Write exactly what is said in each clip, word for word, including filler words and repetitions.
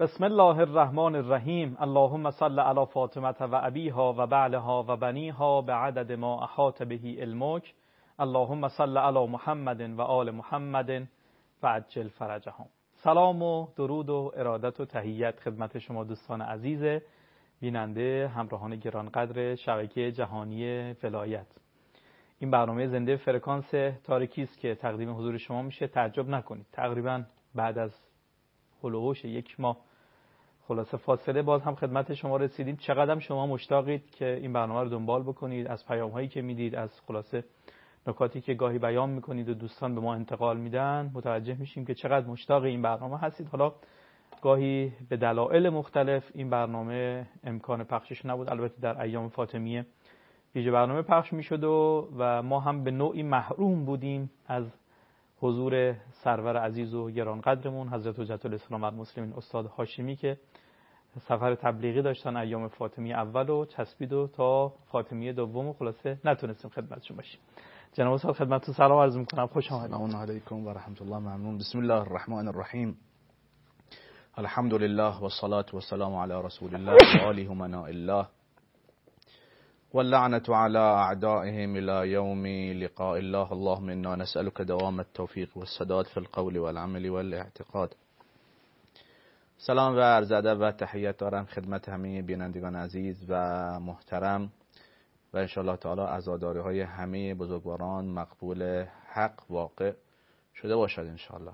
بسم الله الرحمن الرحیم. اللهم صل علی فاطمه و ابیها و بعلها و بنیها بعدد ما احاط به علمک. اللهم صل علی محمد و آل محمد و عجل فرجهم. سلام و درود و ارادت و تحیت خدمت شما دوستان عزیز بیننده همراهان گرانقدر شبکه جهانی ولایت. این برنامه زنده فرکانس تاریکی است که تقدیم حضور شما میشه. تعجب نکنید تقریبا بعد از هلوهوش یک ماه خلاصه فاصله باز هم خدمت شما رسیدیم. چقدر شما مشتاقید که این برنامه رو دنبال بکنید، از پیام هایی که میدید، از خلاصه نکاتی که گاهی بیان میکنید و دوستان به ما انتقال میدن متوجه میشیم که چقدر مشتاق این برنامه هستید. حالا گاهی به دلایل مختلف این برنامه امکان پخشش نبود، البته در ایام فاطمیه ویژه برنامه پخش میشد و, و ما هم به نوعی محروم بودیم از حضور سرور عزیز و گرانقدرمون حضرت حجت الاسلام المسلمین استاد هاشمی که سفر تبلیغی داشتن ایام فاطمیه اول و چسبید و تا فاطمیه دوم و خلاصه نتونستیم خدمتشون باشیم. جناب استاد خدمتتون سلام عرض میکنم، خوش آمدید. سلام علیکم و رحمت الله. ممنون. بسم الله الرحمن الرحیم. الحمد لله و الصلاة و السلام علی رسول الله و آله و من الله واللعنة على أعدائهم إلى يوم لقاء الله. اللهم إنا نسألك دوام التوفيق والسداد في القول والعمل والاعتقاد. سلام و عرض ادب و تحیت دارم خدمت همه بینندگان عزیز و محترم و انشاءالله تعالی عزاداری های همه بزرگواران مقبول حق واقع شده باشد انشاءالله.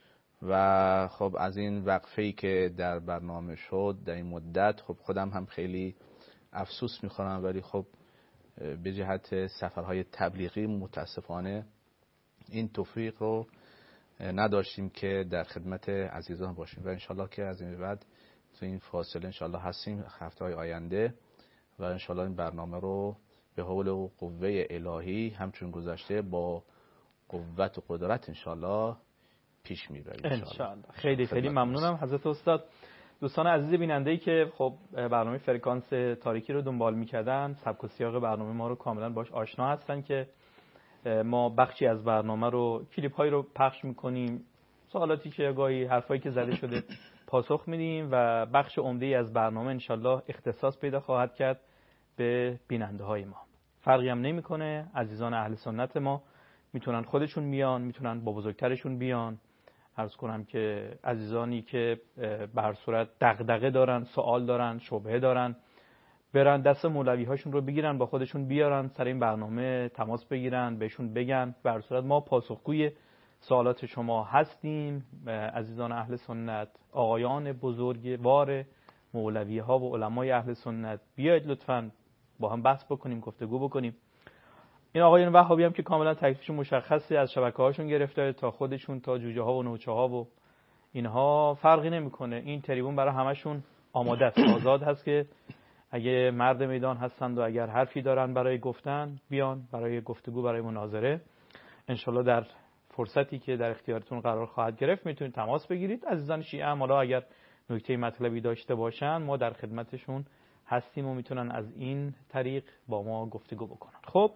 و خب از این وقفه‌ای که در برنامه شد در این مدت خب خودم هم خیلی افسوس میخورم، ولی خب به جهت سفرهای تبلیغی متاسفانه این توفیق رو نداشتیم که در خدمت عزیزان باشیم و انشالله که از این بعد تو این فاصله انشالله هستیم هفته های آینده و انشالله این برنامه رو به حول و قوه الهی همچون گذشته با قوت و قدرت انشالله پیش میبریم انشالله. خیلی خیلی ممنونم حضرت استاد. دوستان عزیز بیننده‌ای که خب برنامه فرکانس تاریکی رو دنبال می‌کردن سبک و سیاق برنامه ما رو کاملا باش آشنا هستن که ما بخشی از برنامه رو کلیپ‌هایی رو پخش می‌کنیم، سوالاتی که گاهی حرفایی که زده شده پاسخ میدیم و بخش عمده‌ای از برنامه انشالله اختصاص پیدا خواهد کرد به بیننده‌های ما. فرقی هم نمی‌کنه، عزیزان اهل سنت ما میتونن خودشون بیان، میتونن با بزرگترشون بیان. عرض کنم که عزیزانی که به هر صورت دغدغه دارن، سوال دارن، شبهه دارن، برن دست مولوی هاشون رو بگیرن با خودشون بیارن سر این برنامه تماس بگیرن، بهشون بگن. به هر صورت ما پاسخگوی سوالات شما هستیم عزیزان اهل سنت، آقایان بزرگوار مولوی ها و علمای اهل سنت. بیاید لطفاً با هم بحث بکنیم، گفتگو بکنیم. این آقایان وهابی هم که کاملا تکلیفشون مشخصه، از شبکه‌هاشون گرفته تا خودشون تا جوجه ها و نوچه ها و اینها فرقی نمیکنه. این تریبون برای همشون آماده است، آزاد هست که اگه مرد میدان هستند و اگر حرفی دارن برای گفتن بیان برای گفتگو، برای مناظره. انشالله در فرصتی که در اختیارتون قرار خواهد گرفت میتونید تماس بگیرید. عزیزان شیعه هم حالا اگر نکته مطلبی داشته باشن ما در خدمتشون هستیم و میتونن از این طریق با ما گفتگو بکنن. خب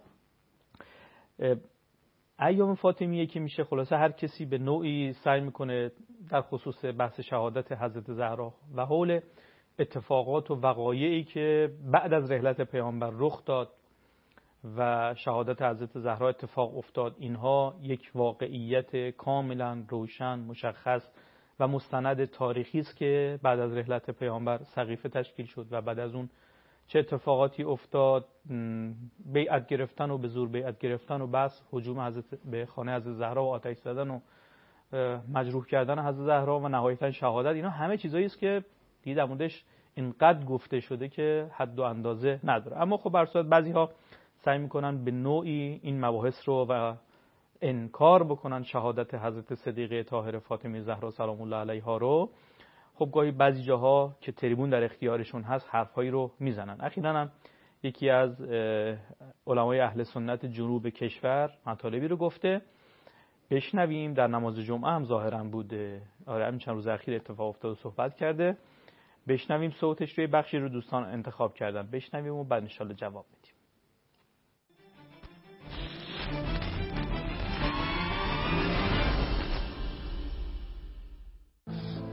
ایام فاطمیه که میشه خلاصه هر کسی به نوعی سعی میکنه در خصوص بحث شهادت حضرت زهرا و حول اتفاقات و وقایعی که بعد از رحلت پیامبر رخ داد و شهادت حضرت زهرا اتفاق افتاد، اینها یک واقعیت کاملا روشن، مشخص و مستند تاریخی است که بعد از رحلت پیامبر سقیفه تشکیل شد و بعد از اون چه اتفاقاتی افتاد، بیعت گرفتن و به زور بیعت گرفتن و بس هجوم حضرت به خانه حضرت زهرا و آتش زدن و مجروح کردن حضرت زهرا و نهایتا شهادت، اینا همه چیزایی است که دیگه در موردش اینقدر گفته شده که حد و اندازه نداره. اما خب بر صورت بعضی‌ها سعی میکنن به نوعی این مباحث رو و انکار بکنن شهادت حضرت صدیقه طاهره فاطمه زهرا سلام الله علیها رو. خب گاهی بعضی جاها که تریبون در اختیارشون هست حرفایی رو میزنن. اخیراً هم یکی از علمای اهل سنت جنوب کشور مطالبی رو گفته، بشنویم. در نماز جمعه هم ظاهراً بوده، آره همین چند روز اخیر اتفاق افتاد و صحبت کرده. بشنویم صوتش روی بخشی رو دوستان انتخاب کردن، بشنویم و بعد انشالله جواب میدیم.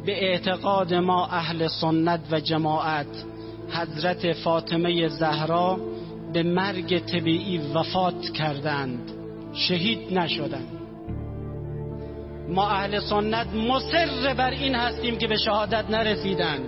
به اعتقاد ما اهل سنت و جماعت حضرت فاطمه زهرا به مرگ طبیعی وفات کردند، شهید نشدند. ما اهل سنت مصر بر این هستیم که به شهادت نرسیدند.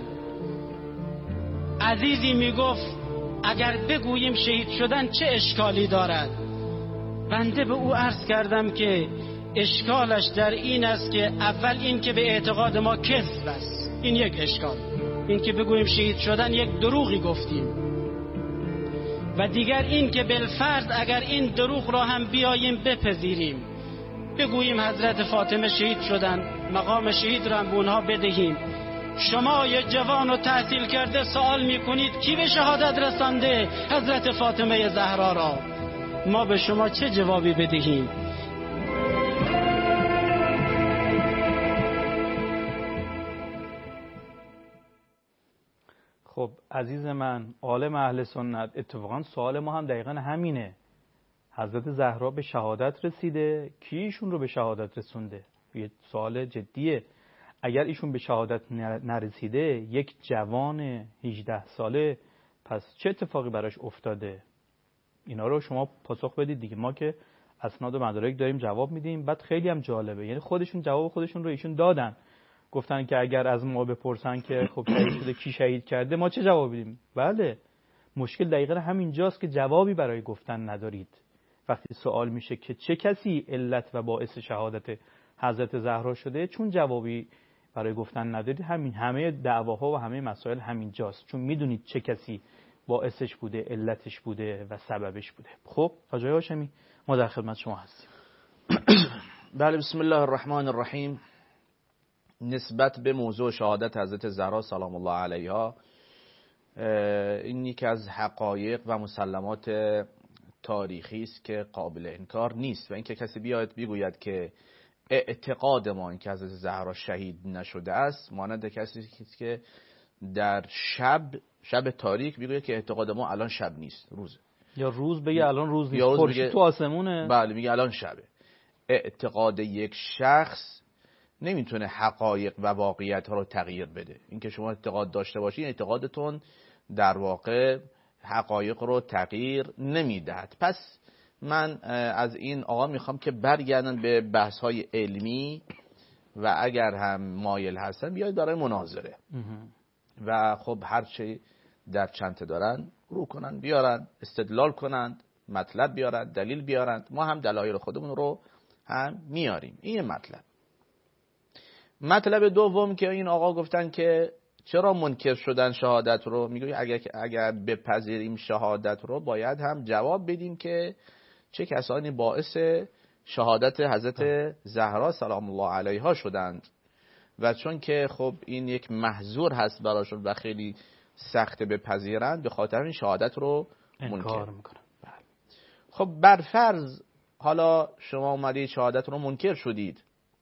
عزیزی میگفت اگر بگوییم شهید شدن چه اشکالی دارد؟ بنده به او عرض کردم که اشکالش در این است که اول این که به اعتقاد ما کذب است، این یک اشکال، این که بگوییم شهید شدن یک دروغی گفتیم، و دیگر این که بالفرض اگر این دروغ را هم بیاییم بپذیریم، بگوییم حضرت فاطمه شهید شدن، مقام شهید را هم به اونها بدهیم. شما یه جوان و تحصیل کرده سوال میکنید کی به شهادت رسانده حضرت فاطمه زهرا را؟ ما به شما چه جوابی بدهیم؟ خب عزیز من، عالم اهل سنت، اتفاقا سوال ما هم دقیقا همینه. حضرت زهرا به شهادت رسیده، کی ایشون رو به شهادت رسونده؟ یه سوال جدیه. اگر ایشون به شهادت نرسیده، یک جوان هجده ساله، پس چه اتفاقی براش افتاده؟ اینا رو شما پاسخ بدید دیگه. ما که اسناد و مدارک داریم جواب میدیم. بعد خیلی هم جالبه، یعنی خودشون جواب خودشون رو ایشون دادن، گفتن که اگر از ما بپرسن که خب شهید شده کی شهید کرده، ما چه جواب بدیم؟ بله، مشکل دقیقا همینجاست که جوابی برای گفتن ندارید. وقتی سوال میشه که چه کسی علت و باعث شهادت حضرت زهرا شده، چون جوابی برای گفتن ندارید، همین همه دعواها و همه مسائل همینجاست، چون میدونید چه کسی باعثش بوده، علتش بوده و سببش بوده. خب آقای هاشمی، ما در خدمت شما هستیم. بله، بسم الله الرحمن الرحیم. نسبت به موضوع شهادت حضرت زهرا سلام الله علیها، این یکی از حقایق و مسلمات تاریخی است که قابل انکار نیست، و اینکه کسی بیاید بگوید که اعتقاد ما این که حضرت زهرا شهید نشده است، مانند کسی که در شب شب تاریک بگوید که اعتقاد ما الان شب نیست، روزه، یا روز بگه الان روز نیست، خورشید تو آسمونه. بله، میگه الان شبه. اعتقاد یک شخص نمیتونه حقایق و واقعیت ها رو تغییر بده. اینکه شما اعتقاد داشته باشین، اعتقادتون در واقع حقایق رو تغییر نمیدهد. پس من از این آقا میخوام که برگردن به بحث های علمی و اگر هم مایل هستن بیاید برای مناظره و خب هر چی در چنته دارن رو کنن، بیارن استدلال کنند، مطلب بیارن، دلیل بیارن، ما هم دلایل خودمون رو هم میاریم. این مطلب. مطلب دوم که این آقا گفتن که چرا منکر شدن شهادت رو، میگه اگر اگر بپذیریم شهادت رو باید هم جواب بدیم که چه کسانی باعث شهادت حضرت زهرا سلام الله علیها شدند، و چون که خب این یک محظور هست براشون و خیلی سخت بپذیرند، به خاطر این شهادت رو منکر میکنن. خب برفرض حالا شما اومدید شهادت رو منکر شدید،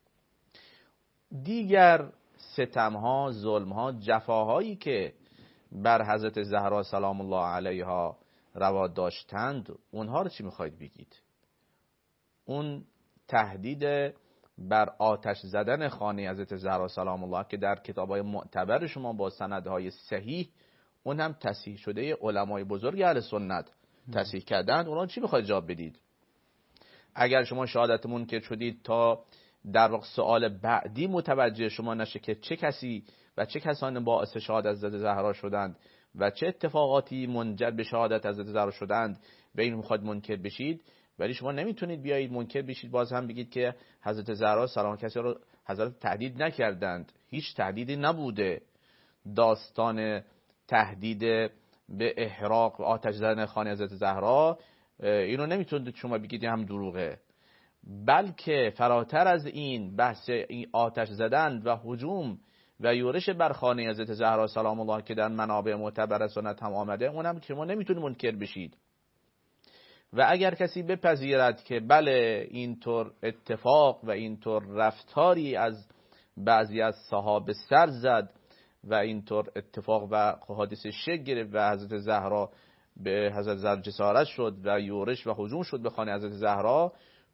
دیگر ستمها، ظلمها، جفاهایی که بر حضرت زهرا سلام الله علیها روا داشتند، اونها رو چی میخواید بگید؟ اون تهدید بر آتش زدن خانه حضرت زهرا سلام الله که در کتاب‌های معتبر شما با سندهای صحیح، اون هم تصحیح شده علمای بزرگ اهل سنت تصحیح کردند، اونها چی میخواید جواب بدید؟ اگر شما شهادت منکر شدید تا در واقع سوال بعدی متوجه شما نشه که چه کسی و چه کسانی باعث شهادت حضرت زهرا شدند و چه اتفاقاتی منجر به شهادت حضرت زهرا شدند، به این میخواد منکر بشید، ولی شما نمیتونید بیایید منکر بشید باز هم بگید که حضرت زهرا سلام کسی رو حضرت تهدید نکردند. هیچ تهدیدی نبوده. داستان تهدید به احراق و آتش زدن خانه حضرت زهرا، اینو نمیتونید شما بگید هم دروغه، بلکه فراتر از این بحث این آتش زدن و هجوم و یورش بر خانه حضرت زهرا سلام الله که در منابع معتبر سنت هم آمده، اونم که شما نمیتونید منکر بشید. و اگر کسی بپذیرد که بله اینطور اتفاق و اینطور رفتاری از بعضی از صحابه سر زد و اینطور اتفاق و حادثه شکل گرفت و حضرت زهرا به حضرت زهرا جسارت شد و یورش و هجوم شد به خانه حضرت زهرا،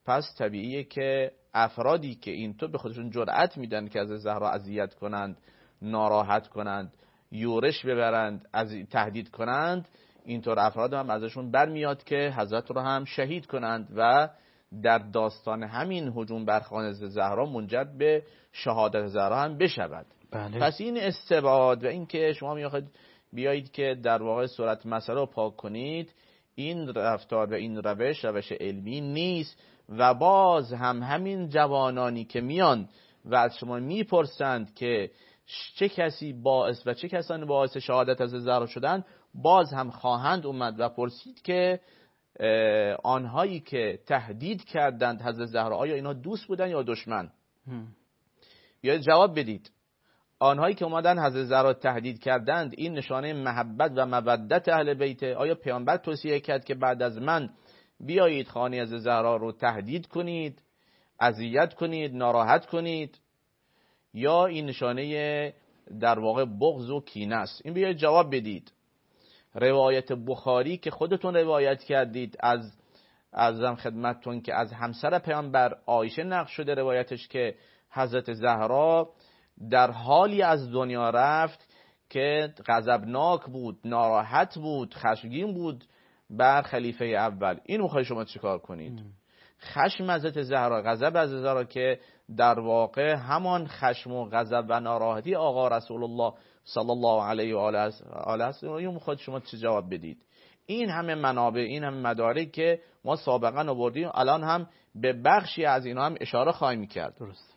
پس طبیعیه که افرادی که اینطور به خودشون جرأت میدن که از زهرا اذیت کنند، ناراحت کنند، یورش ببرند، از تهدید کنند، اینطور افراد هم ازشون برمیاد که حضرت رو هم شهید کنند و در داستان همین هجوم بر خانه زهرا منجر به شهادت زهرا هم بشود. بله. پس این استبعاد و این که شما میخواید بیایید که در واقع صورت مسئله رو پاک کنید، این رفتار و این روش روش علمی نیست. و باز هم همین جوانانی که میان و از شما میپرسند که چه کسی باعث و چه کسانی باعث شهادت از زهرا شدند، باز هم خواهند اومد و پرسید که آنهایی که تهدید کردند حضرت زهرا آیا اینا دوست بودن یا دشمن؟ یا جواب بدید. آنهایی که اومدن حضرت زهرا تهدید کردند این نشانه محبت و مودت اهل بیت؟ آیا پیامبر توصیه کرد که بعد از من بیایید خانه حضرت زهرا رو تهدید کنید، اذیت کنید، ناراحت کنید؟ یا این نشانه در واقع بغض و کینه است؟ این بیایید جواب بدید. روایت بخاری که خودتون روایت کردید از ازم خدمتتون که از همسر پیامبر عایشه نقل شده روایتش که حضرت زهرا در حالی از دنیا رفت که غضبناک بود، ناراحت بود، خشمگین بود بر خلیفه اول. این میخوای شما چیکار کنید؟ خشم حضرت زهرا، غضب از زهرا که در واقع همان خشم و غضب و ناراحتی آقا رسول الله صلی الله علیه و آله است، این میخواد شما چه جواب بدید؟ این همه منابع، این همه مدارک که ما سابقا آوردیم، الان هم به بخشی از اینا هم اشاره خواهیم کرد. درست.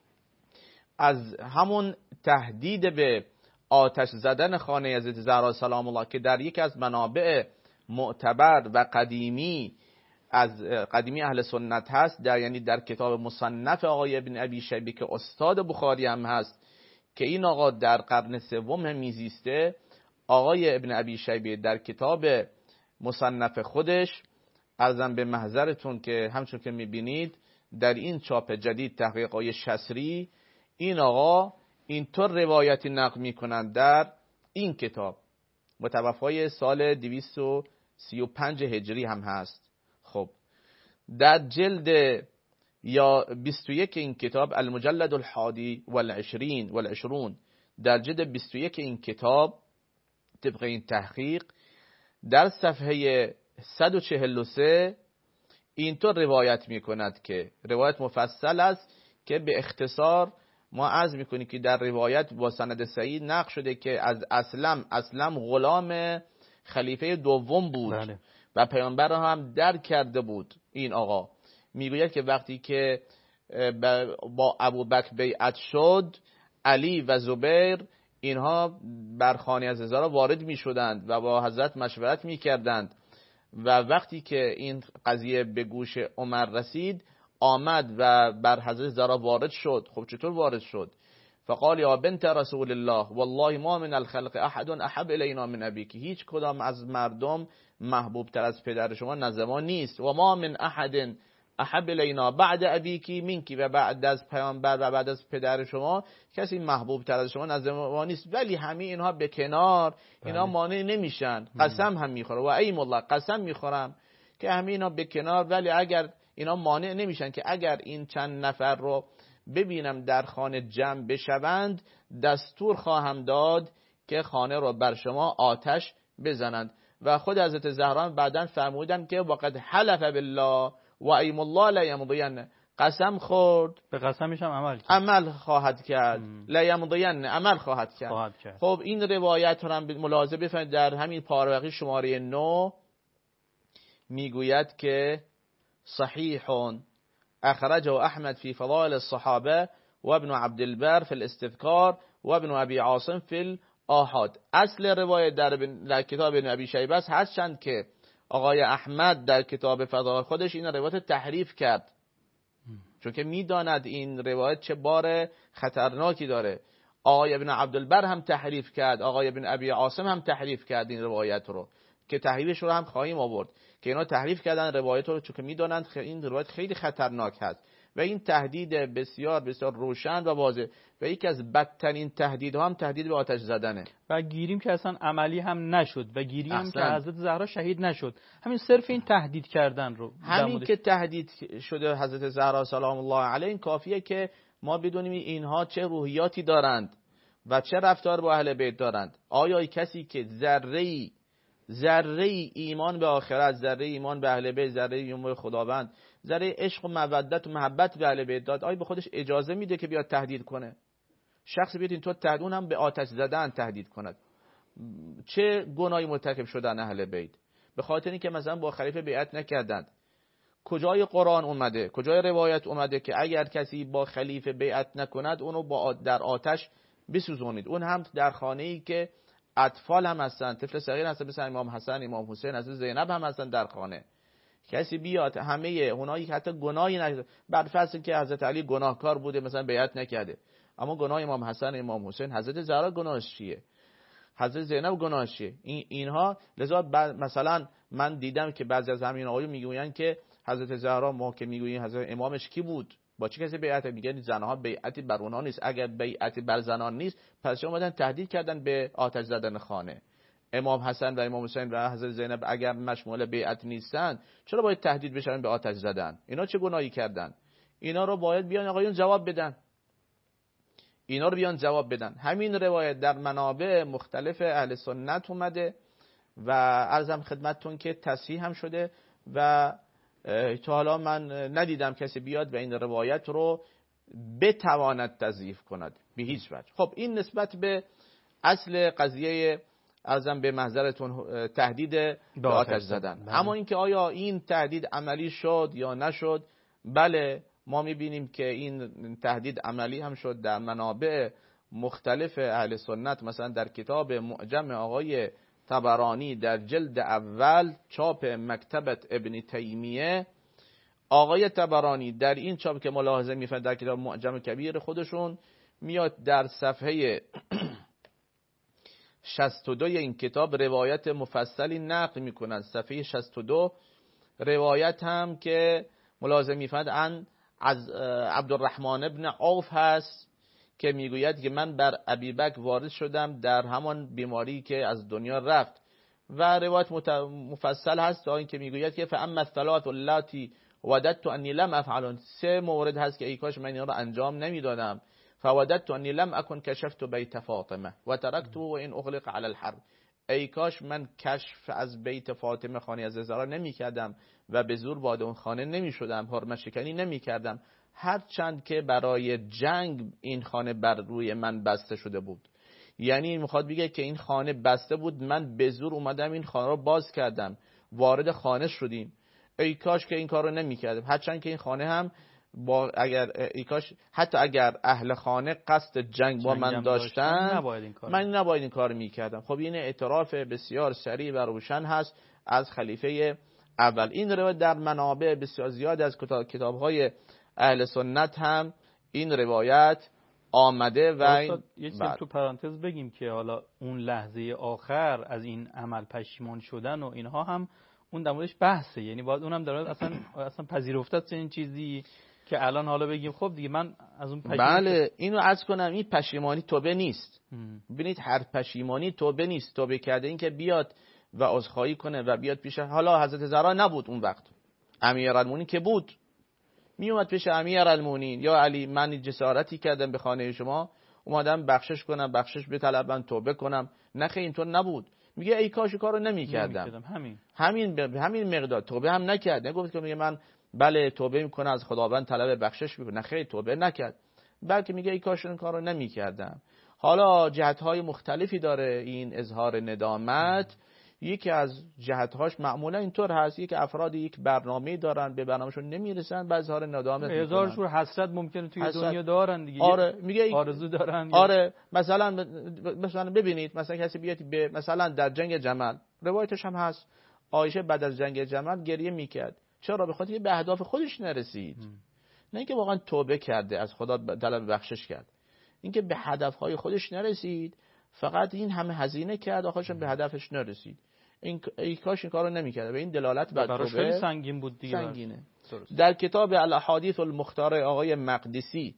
از همون تهدید به آتش زدن خانه حضرت زهرا سلام الله که در یک از منابع معتبر و قدیمی از قدیمی اهل سنت هست، در یعنی در کتاب مصنف آقای ابن ابی شیبه که استاد بخاری هم هست، که این آقا در قرن سوم هم میزیسته، آقای ابن ابی شیبه در کتاب مصنف خودش، عرضم به محضرتون که همچون که میبینید در این چاپ جدید تحقیق آقای شسری، این آقا اینطور روایتی نقل میکنند در این کتاب، متوفای سال دویست و سی و پنج هجری هم هست. خب در جلد یا بیست و یک این کتاب، المجلد الحادی والعشرین والعشرون، در جلد بیست و یک این کتاب طبق این تحقیق در صفحه صد و چهل و سه اینطور روایت میکند که روایت مفصل است که به اختصار ما عرض میکنیم که در روایت با سند صحیح نقل شده که از اسلم اسلم غلام خلیفه دوم بود. بله. و پیامبر را هم در کرده بود. این آقا میگوید که وقتی که با ابوبکر بیعت شد، علی و زبیر اینها بر خانه از زهرا وارد میشدند و با حضرت مشورت میکردند و وقتی که این قضیه به گوش عمر رسید آمد و بر حضرت زهرا وارد شد. خب چطور وارد شد؟ فقال یا بنت رسول الله والله ما من الخلق احد احب الینا من ابیک، هیچ کدام از مردم محبوب تر از پدر شما نزد ما نیست. و ما من احد احب الینا بعد ابیکی منکی، و بعد از پیامبر و بعد از پدر شما کسی محبوب تر از شما نزد ما نیست. ولی همه اینها به کنار، اینا مانع نمیشن. قسم هم میخوره و ایم الله قسم میخورم که همه اینا به کنار، ولی اگر اینا مانع نمیشن که اگر این چند نفر رو ببینم در خانه جمع بشوند، دستور خواهم داد که خانه رو بر شما آتش بزنند. و خود حضرت زهرا بعداً فرمودند که وقد حلف بالله و ایم الله لا یمضین، قسم خورد به قسمش هم عمل کرد، عمل خواهد کرد. لا یمضین، عمل خواهد کرد. خواهد کرد. خب این روایت رو هم ملاحظه بفرمایید در همین پاراگراف شماره نه میگوید که صحیح اخرجه احمد فی فضائل الصحابه و ابن عبد البر فی الاستذکار و ابن ابی عاصم فی الاحاد. اصل روایت در, در کتاب ابن ابی شیبه است، هستند که آقای احمد در کتاب فضائل خودش این روایت تحریف کرد، چون که میداند این روایت چه بار خطرناکی داره. آقای ابن عبد البر هم تحریف کرد، آقای ابن ابی عاصم هم تحریف کرد این روایت رو، که تحریفش رو هم خواهیم آورد که اینا تحریف کردن روایت رو، چون که میدونند که این روایت خیلی خطرناک هست. و این تهدید بسیار بسیار روشن و واضح و یکی از بدترین تهدیدها هم تهدید به آتش زدنه. و گیریم که اصلا عملی هم نشد و گیریم هم که حضرت زهرا شهید نشد. همین صرف این تهدید کردن رو همین که تهدید شده حضرت زهرا سلام الله علیها، این کافیه که ما بدونیم اینها چه روحیاتی دارند و چه رفتار با اهل بیت دارند. آیا کسی که ذره ذره ایمان به آخرت، ذره ایمان به اهل بیت، ذره ایمان به خداوند، ذره عشق و مودت و محبت به اهل بیت داد، آیا به خودش اجازه میده که بیاد تهدید کنه؟ شخص بیاد اینطور تهدید هم به آتش زدن تهدید کند. چه گناهی مرتکب شدن اهل بیت؟ به خاطر اینکه مثلا با خلیفه بیعت نکردند. کجای قرآن اومده، کجای روایت اومده که اگر کسی با خلیفه بیعت نکند اونو با در آتش بسوزونید؟ اون هم در خانه‌ای که اطفال هم هستن، طفل صغیر هستن، مثل امام حسن، امام حسین، حضرت زینب هم هستن در خانه. کسی بیاد همه اونایی که حتی گناهی نکرده، بعد فرض که حضرت علی گناهکار بوده مثلا بیعت نکرده، اما گناه امام حسن، امام حسین، حضرت زهرا گناهش چیه؟ حضرت زینب گناهش چیه؟ این اینها لذا مثلا من دیدم که بعضی از همین آقایون میگویند که حضرت زهرا، ما که میگوییم حضرت امامش کی بود؟ با چه کسی بیعت؟ میگن زنها بیعتی بر اونها نیست. اگر بیعتی بر زنان نیست پس اومدن تهدید کردن به آتش زدن خانه. امام حسن و امام حسین و حضرت زینب اگر مشمول بیعت نیستن چرا باید تهدید بشن به آتش زدن؟ اینا چه گناهی کردن؟ اینا رو باید بیان آقایون جواب بدن. اینا رو بیان جواب بدن. همین روایت در منابع مختلف اهل سنت اومده و عرضم خدمتتون که تصحیح هم شده و تا حالا من ندیدم کسی بیاد و این روایت رو بتواند تضعیف کند به هیچ وجه. خب این نسبت به اصل قضیه عرضم به محضرتون تهدید به آتش زدن. اما اینکه آیا این تهدید عملی شد یا نشد، بله ما میبینیم که این تهدید عملی هم شد در منابع مختلف اهل سنت. مثلا در کتاب معجم آقای طبرانی در جلد اول چاپ مکتبت ابن تیمیه، آقای طبرانی در این چاپ که ملاحظه میفرد در کتاب معجم کبیر خودشون میاد در صفحه شصت و دو این کتاب روایت مفصلی نقل میکنند. صفحه شصت و دو روایت هم که ملاحظه میفرد ان از عبدالرحمن ابن عوف هست که میگوید که من بر ابیبکر وارد شدم در همان بیماری که از دنیا رفت و روایت مفصل هست تا این که میگوید که فاما الثلاث اللاتی وددت انی لم افعلن، سه مورد هست که ای کاش من اینا رو انجام نمیدادم. فوددت انی لم اکن کشفت بیت فاطمه و ترکت و این اغلق علی الحرب، ای کاش من کشف از بیت فاطمه خانه از زهرا نمیکردم و به زور وارد اون خانه نمیشدم، حرمت شکنی نمیکردم، هرچند که برای جنگ این خانه بر روی من بسته شده بود. یعنی میخواد بگه که این خانه بسته بود، من به زور اومدم این خانه رو باز کردم، وارد خانه شدیم. ای کاش که این کار رو نمیکردم، هرچند که این خانه هم با اگر ای کاش حتی اگر اهل خانه قصد جنگ با من داشتن نباید من نباید این کار میکردم. خب این اعتراف بسیار سریع و روشن هست از خلیفه اول. این روایت در منابع بسیار زیاد از کتاب‌های اهل سنت هم این روایت آمده و این یه چیزی تو پرانتز بگیم که حالا اون لحظه آخر از این عمل پشیمان شدن و اینها هم اون در موردش بحثه، یعنی باید اونم در مورد اصلا اصلا پذیرفته است این چیزی که الان حالا بگیم خب دیگه من از اون پشیمان. بله اینو عرض کنم، این پشیمانی توبه نیست. ببینید هر پشیمانی توبه نیست. توبه کرده این که بیاد و عذرخواهی کنه و بیاد پیش، حالا حضرت زهرا نبود اون وقت، امیرالمومنین که بود، می اومد پیش امیرالمومنین یا علی من جسارتی کردم به خانه شما، اومدم بخشش کنم، بخشش بطلبم، توبه کنم. نه خیر اینطور نبود. میگه ای کاش کارو نمی‌کردم. همین همین همین مقدار توبه هم نکرد. نگفت که میگه من بله توبه میکنه از خداوند طلب بخشش میکنه، نه خیر توبه نکرد، بلکه میگه ای کاش این کارو نمی‌کردم. حالا جهت‌های مختلفی داره این اظهار ندامت. یکی از جهت‌هاش معمولا اینطور هست، یک افراد یک برنامه دارن، به برنامه‌شون نمیرسن، بعد اظهار ندامت میکنن. هزار جور حسرت ممکنه توی حسرت. دنیا دارن دیگه. آره میگه آرزو دارن. آره مثلا مثلا ببینید مثلا کسی بیاد به مثلا در جنگ جمل، روایتش هم هست، عایشه بعد از جنگ جمل گریه میکرد. چرا؟ به خاطر به اهداف خودش نرسید. م. نه اینکه واقعا توبه کرده از خدا طلب بخشش کرد، اینکه به هدفهای خودش نرسید، فقط این همه هزینه کرد آخرش به هدفش نرسید. این ای کاش این کارو نمی‌کرد. و این دلالت بر توبه خیلی سنگین بود دیگه. سنگینه. در کتاب الاحادیث المختاره آقای مقدسی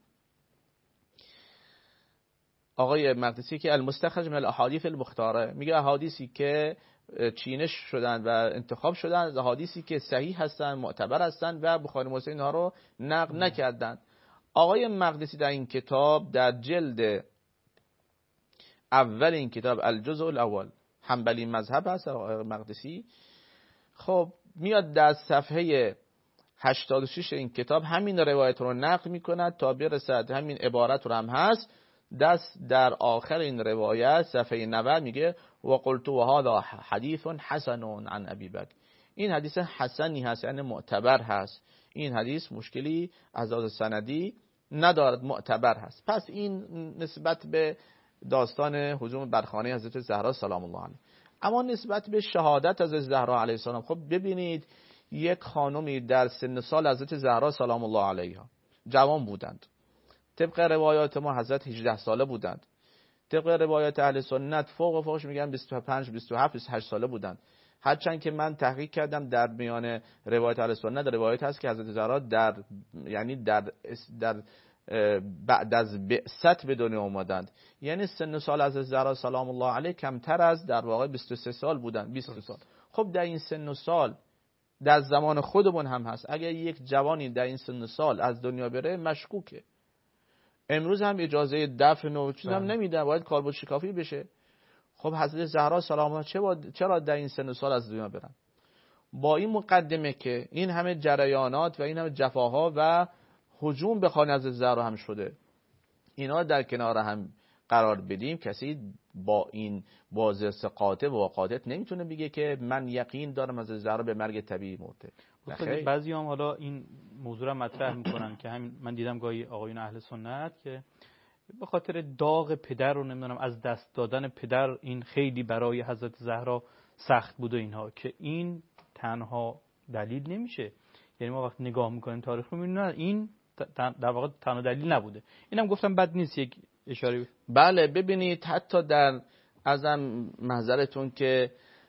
آقای مقدسی که المستخرج من الاحادیث المختاره میگه احادیثی که چینش شدن و انتخاب شدن از احادیثی که صحیح هستن، معتبر هستن و بخاری مسلم اینها رو نقل نکردن. آقای مقدسی در این کتاب در جلد اول این کتاب الجزء الاول حنبلی مذهب هست آقای مقدسی، خب میاد در صفحه هشتاد و شش این کتاب همین روایت رو نقل میکند تا برسد همین عبارت رو هم هست دست در آخر این روایت صفحه نود میگه و قلت و هذا حدیث حسن عن ابی بکر، این حدیث حسنی هست یعنی معتبر هست، این حدیث مشکلی از لحاظ سندی ندارد، معتبر هست. پس این نسبت به داستان هجوم بر خانه حضرت زهرا سلام الله علیها. اما نسبت به شهادت حضرت زهرا علیه السلام، خب ببینید یک خانمی در سن سال حضرت زهرا سلام الله علیها جوان بودند، طبق روایات ما حضرت هجده ساله بودند، طبق روایات اهل سنت فوق و فوقش میگن بیست و پنج بیست و هفت بیست و هشت ساله بودند. هرچند که من تحقیق کردم در میان روایات اهل سنت روایت هست که حضرت زهرا در یعنی در در بعد از بعثت به دنیا آمدند، یعنی سن سال از زهرا سلام الله علیه کمتر از در واقع بیست و سه سال بودند، بیست و سه سال. خب در این سن سال در زمان خودمون هم هست، اگر یک جوانی در این سن سال از دنیا بره مشکوکه. امروز هم اجازه دفن و چیز هم نمیدن، باید کالبد شکافی بشه. خب حضرت زهرا سلام الله چه چرا در این سن سال از دنیا برن؟ با این مقدمه که این همه جریانات و این همه جفاها و هجوم به خانه حضرت زهرا هم شده، اینا در کنار هم قرار بدیم، کسی با این بازرس قاطع و قاطع نمیتونه بگه که من یقین دارم حضرت زهرا به مرگ طبیعی مرده. بعضی هم حالا این موضوع رو مطرح میکنن که همین من دیدم گاهی آقایون اهل سنت که به خاطر داغ پدر رو نمیدونم از دست دادن پدر این خیلی برای حضرت زهرا سخت بود و اینها، که این تنها دلیل نمیشه. یعنی ما وقتی نگاه میکنیم تاریخ رو میبینیم این در واقع تنها دلیل نبوده. اینم گفتم بد نیست یک اشاره. بله ببینید حتی در ازم محضرتون که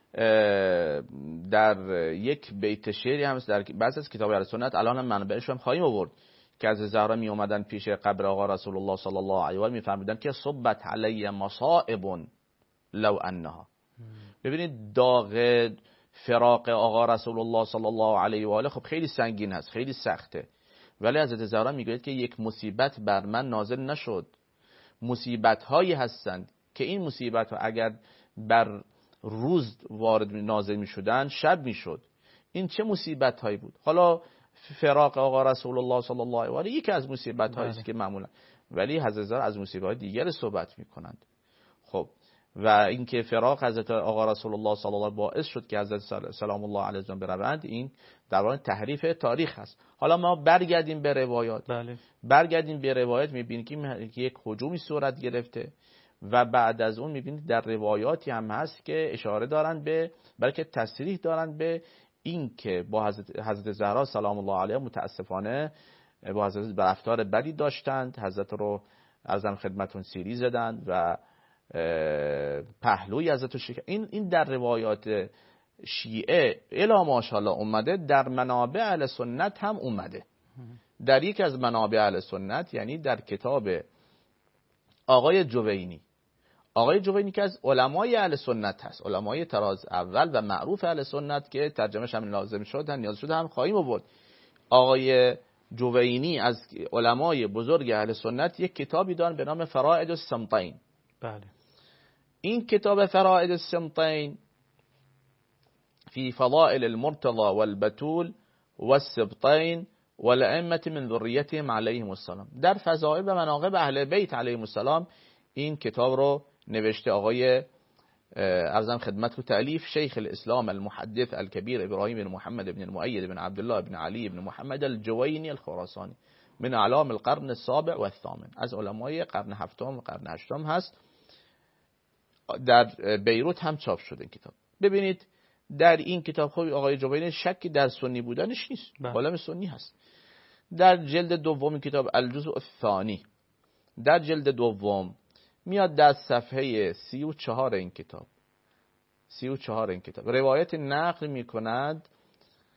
در یک بیت شعری هم در بعضی از کتاب اهل سنت الان هم منابعش هم خواهیم آورد که از زهرا می اومدن پیش قبر آقا رسول الله صلی الله علیه و آله میفرمودن که صبت علی مصائب لو انها. ببینید داغ فراق آقا رسول الله صلی الله علیه و آله خب خیلی سنگین هست، خیلی سخته، ولی حضرت زهرا میگوید که یک مصیبت بر من نازل نشد. مصیبت هایی هستند که این مصیبت ها اگر بر روز وارد نازل می شدن شب می شد. این چه مصیبت هایی بود؟ حالا فراق آقا رسول الله صلی الله علیه و آله یکی از مصیبت هایی است که معمولا، ولی حضرت زهرا از مصیبت دیگر صحبت می کنند. خب و اینکه فراق حضرت آقا رسول الله صلی الله علیه و آله باعث شد که حضرت سلام الله علیه و بروند، این در واقع تحریف تاریخ است. حالا ما برگردیم به روایات. بله. برگردیم به روایات میبینیم که یک هجومی صورت گرفته و بعد از اون میبینید در روایاتی هم هست که اشاره دارند به، بلکه تصریح دارند به این که با حضرت, حضرت زهرا سلام الله علیها متاسفانه با حضرت رفتار بدی داشتند، حضرت رو ارزم خدمتون سیری زدند و پهلوی حضرت شکر. این این در روایات شیعه الا ماشاءالله اومده، در منابع اهل سنت هم اومده. در یک از منابع اهل سنت یعنی در کتاب آقای جوینی، آقای جوینی که از علمای اهل سنت هست، علمای طراز اول و معروف اهل سنت که ترجمهش هم لازم شد هم نیاز شد هم خواهیم آورد. آقای جوینی از علمای بزرگ اهل سنت یک کتابی دارن به نام فرائد السمطین. بله. این کتاب فرائد السمطین فی فضائل المرتضى والبتول والسبطین والائمه من ذریتهم علیهم السلام، در فضائل و مناقب اهل بیت علیهم السلام این کتاب رو نوشته آقای ارزم خدمت و تألیف شیخ الاسلام المحدث الكبير ابراهیم بن محمد بن المؤید بن عبدالله بن علی بن محمد الجوینی الخراسانی من اعلام القرن السابع و الثامن، از علمای قرن هفتم و قرن هشتم هست. در بیروت هم چاپ شده این کتاب. ببینید در این کتاب خب آقای جوینی شکی در سنی بودنش نیست، عالم سنی هست. در جلد دوم کتاب الجزء الثانی، در جلد دوم میاد در صفحه سی و چهار این کتاب سی و چهار این کتاب روایت نقل می کند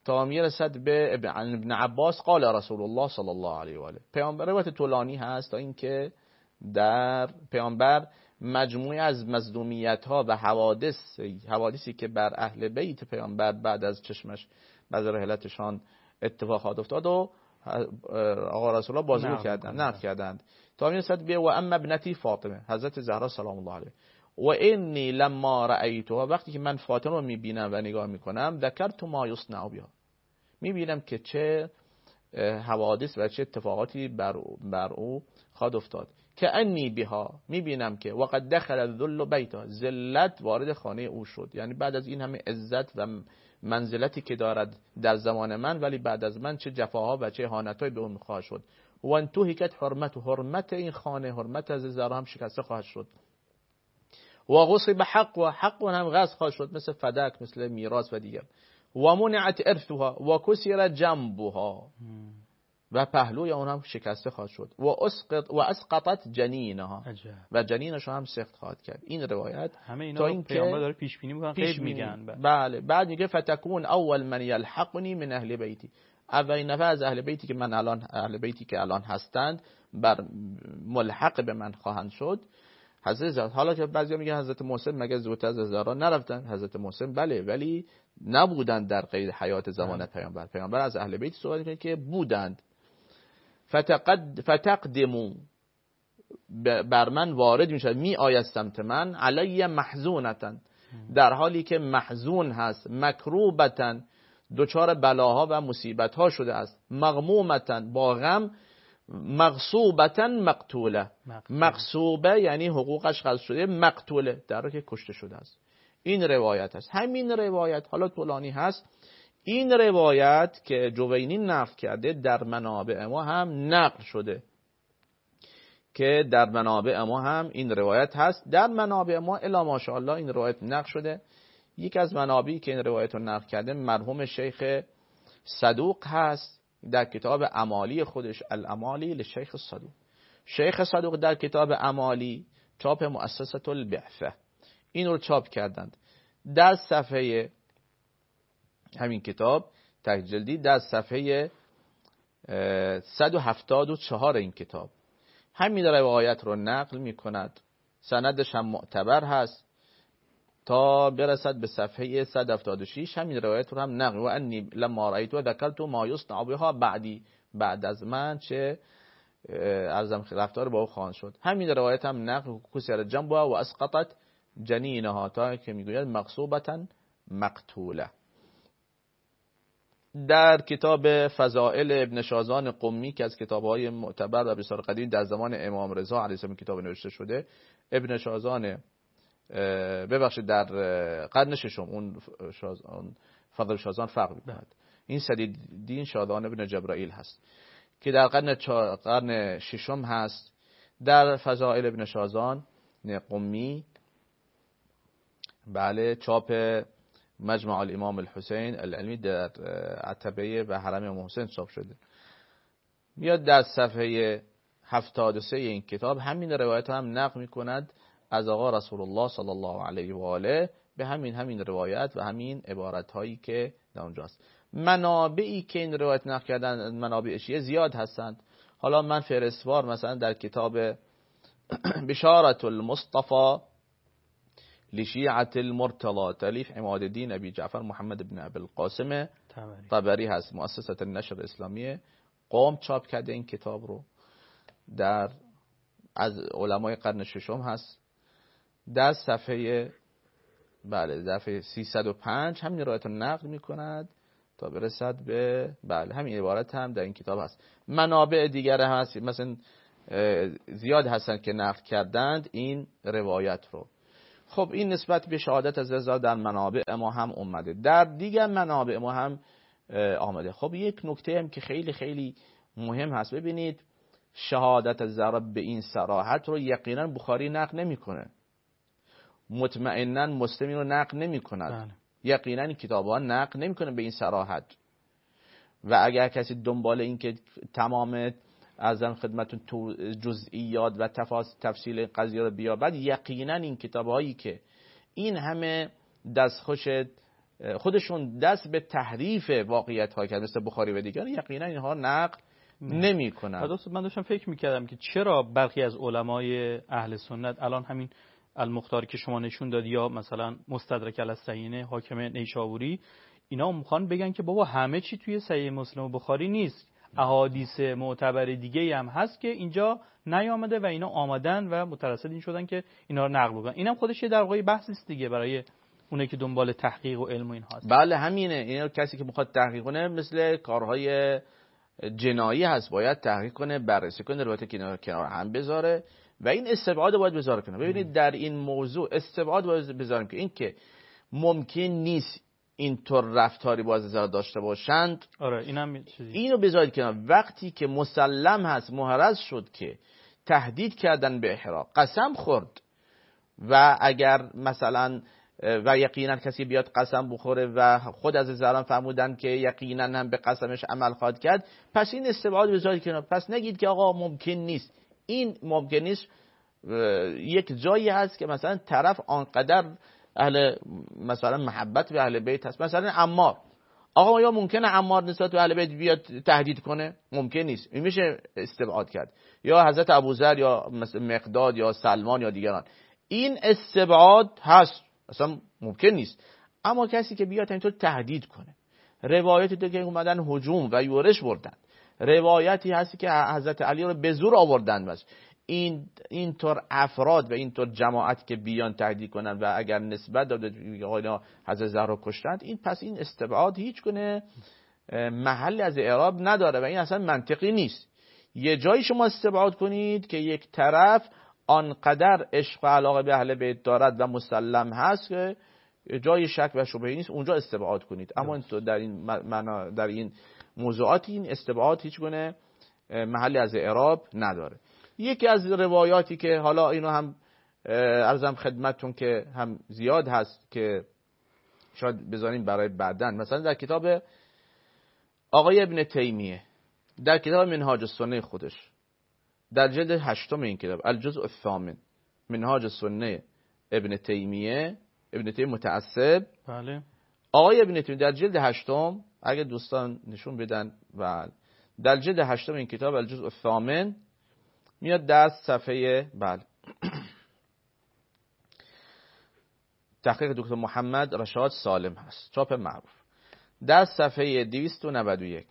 تا میرسد به ابن عباس قال رسول الله صلی الله علیه و آله. پیامبر روایت طولانی هست تا اینکه در پیامبر مجموعه از مظلومیت ها و حوادث حوادثی که بر اهل بیت پیامبر بعد از چشمش بعد از رحلتشان اتفاقات افتاد و آقا رسول الله بازگو کردند نقل کردند تا میرسد به و اما ابنتی فاطمه حضرت زهرا سلام الله علیها و انی لما رأیتها وقتی که من فاطمه رو میبینم و نگاه میکنم ذکرت ما یصنع بها میبینم که چه حوادث و چه اتفاقاتی بر بر او خواهد افتاد که انی بها میبینم که وقد دخل الذل بیتها ذلت وارد خانه او شد یعنی بعد از این همه عزت و منزلتی که دارد در زمان من ولی بعد از من چه جفاها و چه اهانت‌های به اون خواهد شد و انتهکت حرمت و حرمت این خانه حرمت از زهرا هم شکسته خواهد شد و غصب حق و حق هم غصب خواهد شد مثل فدک مثل میراث و دیگر و منعت ارثها و کسر جنبها و پهلوی اون هم شکسته خواهد شد و اسقط و اسقطت جنینها و جنینش هم سخت خواهد کرد. این روایت همه اینا رو پیامبر داره پیش بینی میکنن پیش میگن. بله بعد میگه فتکون اول من یلحقنی من اهل بیتی اولین نفر از اهل بیتی که من الان اهل بیتی که الان هستند بر ملحق به من خواهند شد حضرت زهرا. حالا که بعضیا میگن حضرت محسن مگه زودتر از زهرا نرفتن؟ حضرت محسن بله ولی نبودند در قید حیات زمان پیامبر. پیامبر از اهل بیت صحبت میکنه که بودند. فتقد فتقدمو بر من وارد میشد می آید سمت من علی محزونتن در حالی که محزون هست مکروبتن دچار بلاها و مصیبت ها شده است مغمومتن با غم مغصوبتن مقتوله مغصوبه یعنی حقوقش غصب شده مقتوله در حالی که کشته شده است. این روایت است. همین روایت حالا طولانی هست این روایت که جوینی نقل کرده در منابع ما هم نقل شده که در منابع ما هم این روایت هست. در منابع ما الی ماشاءالله این روایت نقل شده. یک از منابعی که این روایت رو نقل کرده مرحوم شیخ صدوق هست در کتاب امالی خودش الامالی لشیخ صدوق. شیخ صدوق در کتاب امالی چاپ مؤسسه البعثه این رو چاپ کردند. در صفحه همین کتاب ته جلدی در صفحه صد و هفتاد و چهار این کتاب همین روایت رو نقل می کند. سندش هم معتبر هست تا برسد به صفحه صد و هفتاد و شش همین روایت رو هم نقل و انی لما رأیت و ذکرت ما یصنع بها بعدی بعد از من چه ارزم رفتار با او خواهد شد. همین روایت هم نقل کسر جنبها و اسقطت جنینها تا که میگوید مغصوبتا مقتوله. در کتاب فضائل ابن شازان قمی که از کتاب‌های معتبر و بسیار قدیم در زمان امام رضا علیه السلام کتاب نوشته شده ابن شازان ببخشید در قرن ششم اون شازان فضل شازان فرق می‌کند. این سدیدین شازان ابن جبرائیل هست که در قرن قرن ششم هست. در فضائل ابن شازان قمی بله چاپ مجمع الامام الحسین العلمی در عتبه و حرم امام حسین چاپ شده. میاد در صفحه هفتاد و سه این کتاب همین روایت هم نقل می‌کند از آقا رسول الله صلی الله علیه و آله به همین همین روایت و همین عبارت هایی که در اونجاست. منابعی که این روایت نقل کردن منابع شیعه زیاد هستند. حالا من فهرستوار مثلا در کتاب بشارة المصطفى لشیعة المرتضى تالیف عماد الدین ابی جعفر محمد بن ابی القاسم طبری هست مؤسسه النشر الاسلامی قم چاپ کرده این کتاب رو در از علمای قرن ششم هست. در صفحه بله صفحه سیصد و پنج همین روایت رو نقل می‌کند تا برسد به بله همین عبارت هم در این کتاب هست. منابع دیگر هست مثلا زیاد هستن که نقل کردند این روایت رو. خب این نسبت به شهادت از رضا در منابع ما هم اومده در دیگر منابع ما هم آمده. خب یک نکته هم که خیلی خیلی مهم هست ببینید شهادت از رضا به این صراحت رو یقینا بخاری نقل نمی‌کنه مطمئنا مسلم رو نقل نمی‌کند یقینا این کتاب‌ها نقل نمی‌کنه به این صراحت و اگر کسی دنبال این که تمام ارزم خدمتون تو جزئیات و تفصیل قضیه رو بیابد یقینا این کتاب‌هایی که این همه دستخوش خودشون دست به تحریف واقعیت ها کرد مثل بخاری و دیگران، یقینا اینها نقل نمی کنن. من داشتم فکر میکردم که چرا برخی از علمای اهل سنت الان همین المختار که شما نشون دادی یا مثلا مستدرک علی الصحیحین حاکم نیشابوری، اینا میخوان بگن که بابا همه چی توی صحیح مسلم و بخاری نیست، احادیث معتبر دیگه هم هست که اینجا نیامده و اینا آمدن و مترصد این شدن که اینا رو نقل بکنن. اینم خودش یه در واقع بحثی است دیگه برای اونه که دنبال تحقیق و علم و این هست. بله همینه، اینا کسی که میخواد تحقیق کنه مثل کارهای جنایی هست، باید تحقیق کنه، بررسی کنه، روایت کنار کنار هم بذاره و این استبعاد باید بذاره کنه. ببینید در این موضوع استبعاد باید بذاریم که این که ممکن نیست اینطور رفتاری باز نظر داشته باشند. آره اینم چیزی اینو بذارید کنار. وقتی که مسلم هست، محرز شد که تهدید کردن به احراق، قسم خورد و اگر مثلا و یقینا کسی بیاد قسم بخوره و خود از زران فرمودن که یقینا هم به قسمش عمل خواهد کرد، پس این استبعاد بذارید کنار. پس نگید که آقا ممکن نیست. این ممکن نیست یک جایی هست که مثلا طرف آنقدر اهل مثلا محبت به اهل بیت هست، مثلا عمار، آقا یا ممکنه عمار نسبت به اهل بیت بیاد تهدید کنه؟ ممکن نیست، این میشه استبعاد کرد. یا حضرت ابوذر یا مثلا مقداد یا سلمان یا دیگران، این استبعاد هست، اصلا ممکن نیست. اما کسی که بیاد اینطور تهدید کنه، روایتی که اومدن هجوم و یورش بردن، روایتی هستی که حضرت علی رو به زور آوردن، بس این اینطور افراد و اینطور جماعت که بیان تهدید کنن و اگر نسبت داده آقایان حضرت زهرا کشتند، این پس این استبعاد هیچ گونه محلی از اعراب نداره و این اصلا منطقی نیست. یه جایی شما استبعاد کنید که یک طرف آنقدر عشق و علاقه به اهل بیت دارد و مسلم هست که جای شک و شبهه نیست، اونجا استبعاد کنید. اما در این معنا در این موضوعات این استبعاد هیچ گونه محلی از اعراب نداره. یکی از روایاتی که حالا اینو هم عرضم خدمتتون که هم زیاد هست که شاید بذاریم برای بعدن، مثلا در کتاب آقای ابن تیمیه، در کتاب منهاج السنه خودش، در جلد هشتم این کتاب الجزء الثامن منهاج السنه ابن تیمیه، ابن تیمیه متعصب، بله آقای ابن تیمیه در جلد هشتم، اگه دوستان نشون بدن، و در جلد هشتم این کتاب الجزء الثامن میاد در صفحه بله تحقیق دکتر محمد رشاد سالم هست، چاپ معروف، در صفحه دویست و نود و یک،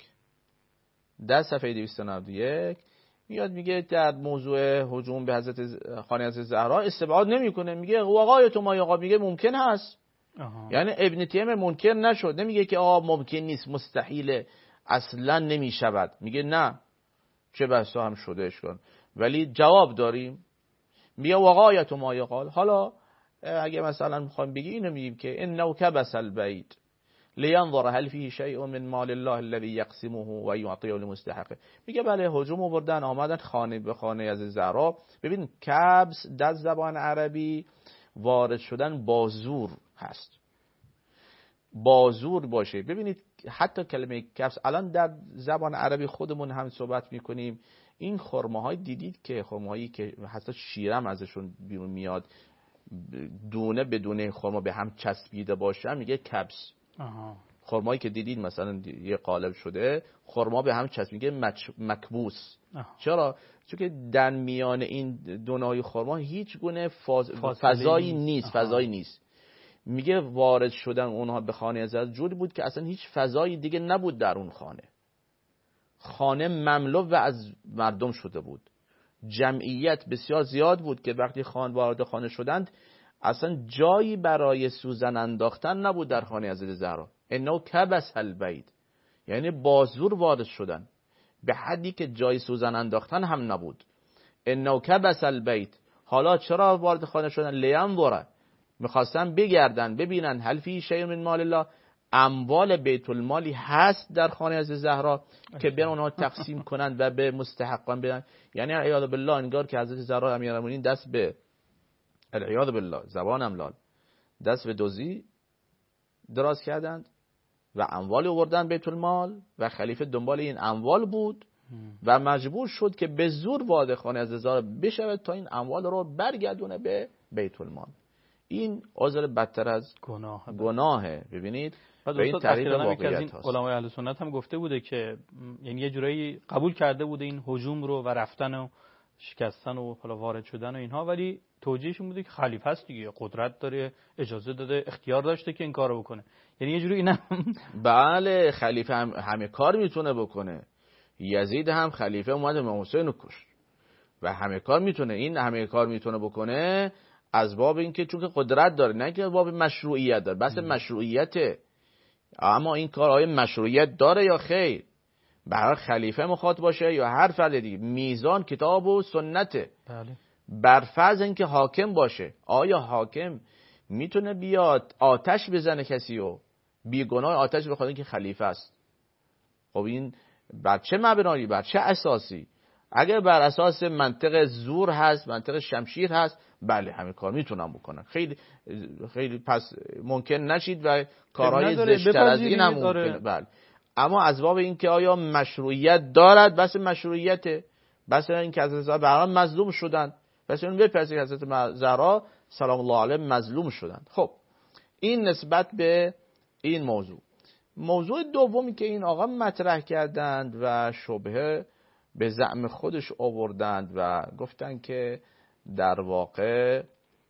در صفحه دویست و نود و یک میاد میگه در موضوع هجوم به حضرت خانه حضرت زهرا استبعاد نمیکنه، میگه آقای تو ما آقا میگه ممکن هست. آها. یعنی ابن تیمیه منکر نشد، نمیگه که آقا ممکن نیست، مستحیل، اصلا نمیشود، میگه نه چه بسا هم شده اشکال، ولی جواب داریم. میگه آقای تو ما قال، حالا اگه مثلا میخوایم بگی اینو میگیم که انه کبس البیت لینظر هل فيه شیء من مال الله الذي يقسمه و یعطیه لمستحقه. میگه بله هجوم آوردن، آمدن خانه به خانه از زهرا. ببین کبس در زبان عربی وارد شدن با زور هست، با زور باشه. ببینید حتی کلمه کبس الان در زبان عربی خودمون هم صحبت میکنیم، این خرماهای دیدید که خرماهایی که حتی شیرم ازشون بیرون میاد، دونه به دونه خرما به هم چسبیده باشه، میگه کبس. خرمایی که دیدید مثلا یه قالب شده، خرما به هم چسب، میگه مکبوس. چرا؟ چون که در میان این دونای خرما هیچ گونه فاز... فضایی نیست، فضایی نیست. میگه وارد شدن اونها به خانه از جوری بود که اصلا هیچ فضایی دیگه نبود در اون خانه. خانه مملو و از مردم شده بود، جمعیت بسیار زیاد بود که وقتی خان وارد خانه شدند اصلا جایی برای سوزن انداختن نبود در خانه حضرت زهرا. انه کبس البیت، یعنی بازور وارد شدن به حدی که جای سوزن انداختن هم نبود. انه کبس البیت، حالا چرا وارد خانه شدن؟ لینظر، میخواستن بگردن ببینن هل فیه شیء من مال الله، اموال بیت المالی هست در خانه از زهرا که بیان اونها تقسیم کنند و به مستحقان بدن. یعنی عیاذ بالله انگار که حضرت زهرا امیرالمومنین دست به عیاذ بالله زبانم لال دست به دزدی دراز کردند و اموال آوردن بیت المال و خلیفه دنبال این اموال بود و مجبور شد که به زور وارد خانه از زهرا بشود تا این اموال رو برگردونه به بیت المال. این عذر بدتر از گناه گناهه. ببینید و به این تعریف واقعیت هست. علمای اهل سنت هم گفته بوده که یعنی یه جورایی قبول کرده بوده این هجوم رو و رفتن و شکستن و حالا وارد شدن و اینها، ولی توجیهشون بوده که خلیفه است دیگه، قدرت داره، اجازه داده، اختیار داشته که این کارو بکنه. یعنی یه جوری اینا بله خلیفه هم همه کار میتونه بکنه. یزید هم خلیفه اومد امام حسین رو کشت و همه کار میتونه، این همه کار میتونه بکنه از باب اینکه چون که قدرت داره، نه که باب مشروعیت داره. بس مشروعیته، اما این کار آیا مشروعیت داره یا خیر؟ برای خلیفه مخاطب باشه یا هر فرد دیگه، میزان کتاب و سنته. بله. بر فرض اینکه حاکم باشه، آیا حاکم میتونه بیاد آتش بزنه کسی و بیگناه آتش بخواد اینکه خلیفه است؟ خب این بر چه مبنایی، بر چه اساسی؟ اگر بر اساس منطق زور هست، منطق شمشیر هست، بله همه کار میتونم بکنن. خیلی خیلی پس ممکن نشید و کارهای زشتر از این هم ممکنه. بله. اما از باب این که آیا مشروعیت دارد، بس مشروعیته، بس این که حضرت زهرا مظلوم شدند، بس اون بپذیر که حضرت زهرا سلام الله علیها مظلوم شدند. خب این نسبت به این موضوع. موضوع دومی که این آقا مطرح کردند و شبهه به زعم خودش آوردند و گفتند که در واقع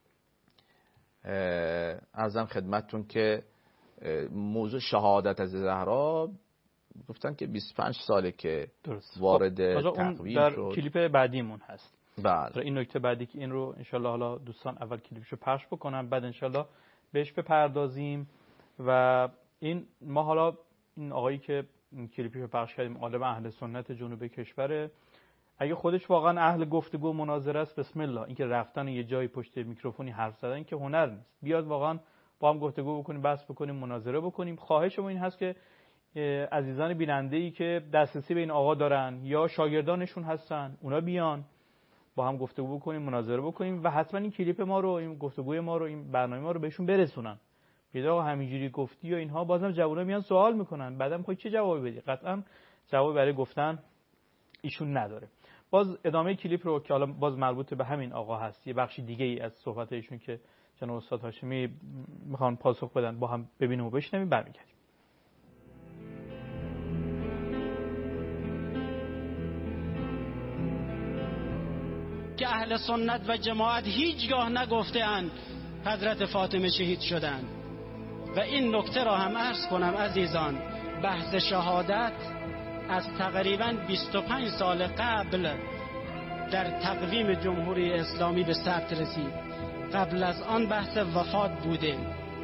عرضم خدمتتون که موضوع شهادت از زهرا گفتن که بیست و پنج ساله که درست. وارد تقویم در شد. کلیپ بعدیمون هست. بله. این نکته بعدی که این رو انشالله حالا دوستان اول کلیپشو پخش بکنم، بعد انشالله بهش بپردازیم. و این ما حالا این آقایی که کلیپشو پخش کردیم عالم اهل سنت جنوب کشوره، اگه خودش واقعا اهل گفتگو و مناظره است، بسم الله. اینکه رفتن یه جایی پشت میکروفونی حرف زدن که هنر نیست. بیاد واقعا با هم گفتگو بکنیم، بحث بکنیم، مناظره بکنیم. خواهشم این هست که عزیزان بیننده‌ای که دسترسی به این آقا دارن یا شاگردانشون هستن، اونا بیان با هم گفتگو بکنیم، مناظره بکنیم و حتما این کلیپ ما رو، این گفتگوی ما رو، این برنامه ما رو بهشون برسونن. پیدا آقا همینجوری گفتی و اینها، بازم جوونا میان سوال میکنن، بعدم میخوای چه جوابی بدی؟ قطعا جوابی برای گفتن ایشون نداره. باز ادامه کلیپ رو که حالا باز مربوط به همین آقا هست، یه بخش دیگه ای از صحبت ایشون که جناب استاد هاشمی میخوان پاسخ بدن، با هم ببینیم و بشنویم، برمیگردیم. که اهل سنت و جماعت هیچگاه نگفته‌اند حضرت فاطمه شهید شدند. و این نکته را هم عرض کنم عزیزان، بحث شهادت از تقریباً بیست و پنج سال قبل در تقویم جمهوری اسلامی به ثبت رسید. قبل از آن بحث وفات بوده.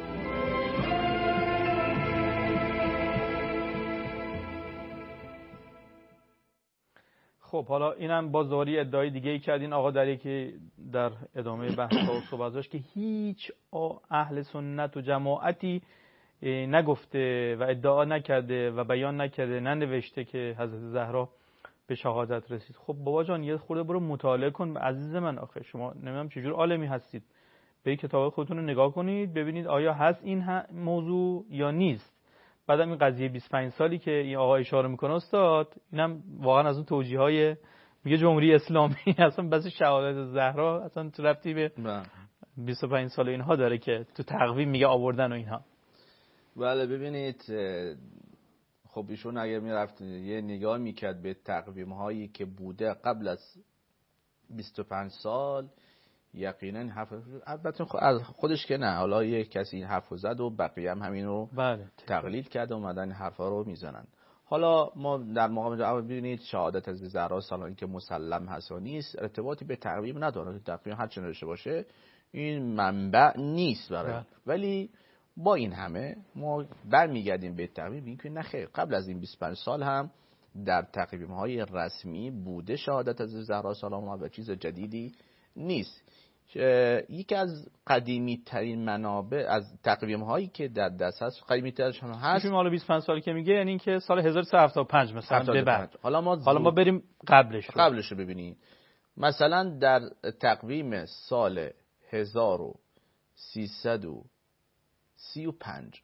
خب حالا اینم باز دوباره ادعای دیگه ای کردین آقا در یکی در ادامه بحث و صحبت داشت که هیچ اهل سنت و جماعتی نگفته و ادعا نکرده و بیان نکرده، ننوشته که حضرت زهرا به شهادت رسید. خب بابا جان یه خورده برو مطالعه کن عزیز من. آخه شما نمیدونم چجور عالمی هستید، به کتاب خودتون رو نگاه کنید ببینید آیا هست این موضوع یا نیست. بعدم این قضیه بیست و پنج سالی که این آقا اشاره میکنه استاد، اینم واقعا از اون توجیه‌های میگه جمهوری اسلامی اصلا بس شهادت زهرا اصلا تو ربطی به بیست و پنج سال اینها داره که تو تقویم میگه آوردن و اینها. بله ببینید خب ایشون اگر میرفت یه نگاه میکرد به تقویم هایی که بوده قبل از بیست و پنج سال، یقینا حرف البته از خودش که نه، حالا یه کسی این حرفو زد و بقیه هم همین رو بله تقلید کرده اومدن این حرفا رو میزنن. حالا ما در مقام اول ببینید شهادت از زهرا سلام که مسلم هست و نیست ارتباطی به تقویم نداره. تقویم هر چه نوشته باشه این منبع نیست برای بله. ولی با این همه ما برمیگردیم به تقویم این که نه خیر، قبل از این بیست و پنج سال هم در تقویم های رسمی بوده شهادت از زهرا سلام الله و چیز جدیدی نیست. یکی از قدیمی ترین منابع از تقویم هایی که در دست هست، قدیمی ترش هم هست، میشه حالا بیست و پنج سال که میگه یعنی که سال هزار و سیصد و هفتاد و پنج مثلا به بعد. حالا ما حالا ما بریم قبلش رو قبلش رو ببینیم. مثلا در تقویم سال هزار و سیصد و سی و پنج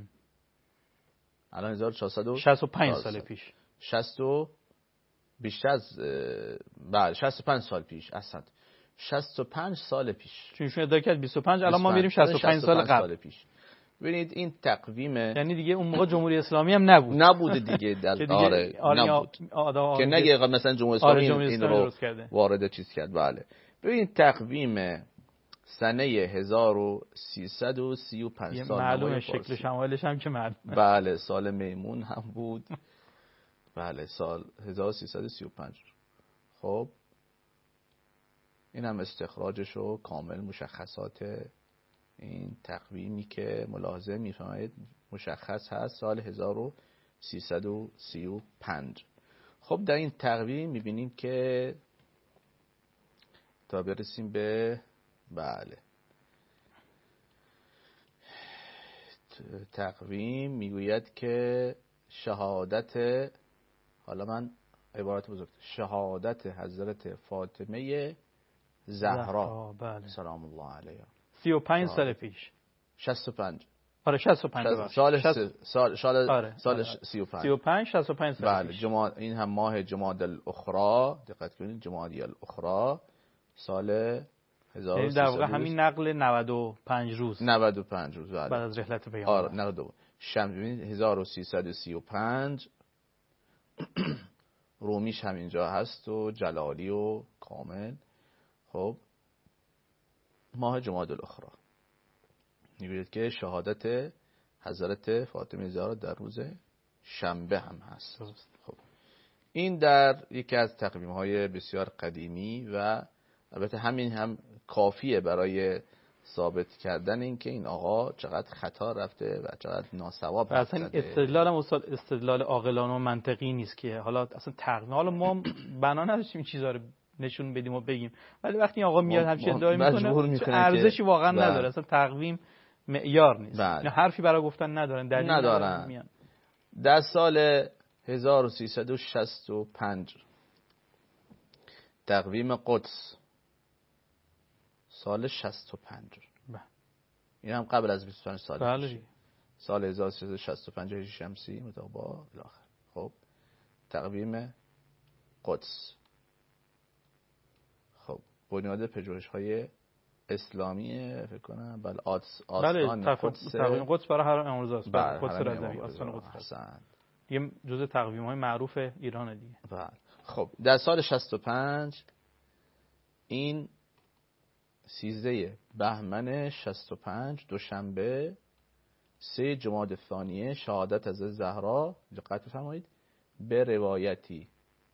الان هزار و چهارصد و شصت و پنج سال پیش، شصت و بیشتر از بله شصت و پنج سال پیش اصلا شصت و پنج سال پیش. چون ایشون ادعا کرد بیست و پنج، الان ما میریم شصت و پنج سال قبل. سال پیش. ببینید این تقویم، یعنی دیگه اون موقع جمهوری اسلامی هم نبود. نبوده دیگه در آره نبود. که نگه مثلا جمهوری اسلامی آره این رو وارد چیز کرد. بله. ببینید تقویم سنه هزار و سیصد و سی و پنج سال معلومه، شکل شمایلش هم که معلومه. بله سال میمون هم بود. بله سال هزار و سیصد و سی و پنج. خب این هم استخراجش و کامل مشخصات این تقویمی که ملاحظه میفرمایید مشخص هست سال هزار و سیصد و سی و پنج. خب در این تقویم میبینیم که تا برسیم به بله تقویم میگوید که شهادت، حالا من عبارت بزرگ، شهادت حضرت فاطمه زهرا بله. سلام الله علیها سی و پنج سال پیش. شصت و پنج. آره شصت و پنج سال سال سال آره. سال آره. سی و پنج. سی و پنج شصت و پنج سال بله پیش. جماد این هم ماه جماد الاخری، دقت کنید جمادی الاخری سال هزار و سیصد. در واقع همین نقل نود و پنج روز. نود و پنج روز بله. بعد از رحلت پیامبر. آره نود و دو. شمس هزار و سیصد و سی و پنج رومیش هم اینجا هست و جلالی و کامل. خب ماه جماد الاخری میگوید که شهادت حضرت فاطمه زهرا در روز شنبه هم هست. خب این در یکی از تقویم‌های بسیار قدیمی و البته همین هم کافیه برای ثابت کردن این که این آقا چقدر خطا رفته و چقدر ناصواب رفته. اصلا استدلال هم استدلال عاقلانه و منطقی نیست که حالا اصلا تقویم، حالا ما بنا نداشتیم این چیزا رو نشون بدیم و بگیم، ولی وقتی آقا میاد همچین ادعا میکنه ارزشی واقعا بله. نداره. اصلا تقویم معیار نیست. بله. حرفی برای گفتن ندارن، دلیل ندارن. میان. در سال هزار و سیصد و شصت و پنج تقویم قدس سال شصت و پنج. بله. این هم قبل از بیست و پنج سال. بله. سال هزار و سیصد و شصت و پنج هجری شمسی مطابق با الاخر. خب تقویم قدس خب بنیاد پژوهش‌های اسلامی فکر کنم بله آستان بله. قدس. تقویم قدس برای حرم امام است. بله قدس رضوی آستان قدس هستند. یه جزء تقویم‌های معروف ایران دیگه. بله. خب در سال شصت و پنج این سیزده بهمن شصت و پنج دوشنبه سه جمادی الثانیه شهادت از زهرا، دقت بفرمایید، به روایتی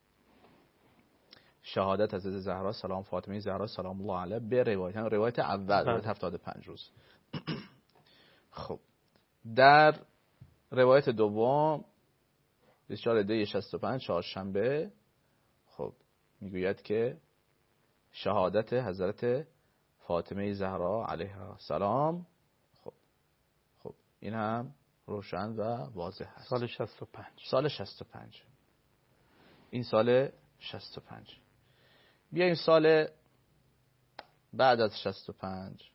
شهادت از زهرا سلام فاطمه زهرا سلام الله علیها به روایت، هم روایت اول روایت هفتاد و پنج روز. خب در روایت دوم بیست و چهار دی شصت و پنج چهارشنبه خب میگوید که شهادت حضرت فاطمه زهرا علیها السلام. خب خب این هم روشن و واضح هست. سال شصت و پنج. سال شصت و پنج. این سال شصت و پنج. بیایم سال بعد از شصت و پنج.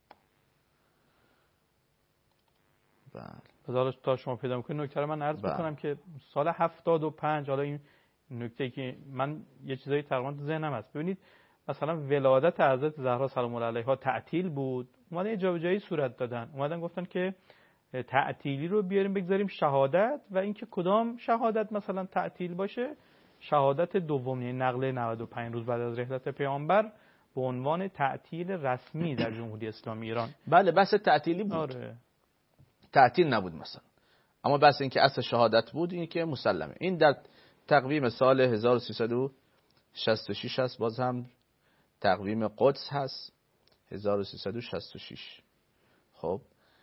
بله. حالا تا شما پیدا میکنید نکته رو من عرض میکنم که سال هفتاد و پنج، حالا این نکته که من یه چیزایی تقریبا تو ذهنم هست. ببینید مثلا ولادت حضرت زهرا سلام الله علیها تعطیل بود، اومدن جابجایی صورت دادن، اومدن گفتن که تعطیلی رو بیاریم بگذاریم شهادت، و اینکه کدام شهادت مثلا تعطیل باشه، شهادت دوم، یعنی نقل نود و پنج روز بعد از رحلت پیامبر به عنوان تعطیل رسمی در جمهوری اسلامی ایران. بله بحث تعطیلی بود. آره. تعطیل نبود مثلا، اما بحث اینکه اصل شهادت بود این که مسلمه. این در تقویم سال هزار و سیصد و شصت و شش هست، باز هم تقویم قدس هست هزار و سیصد و شصت و شش. خب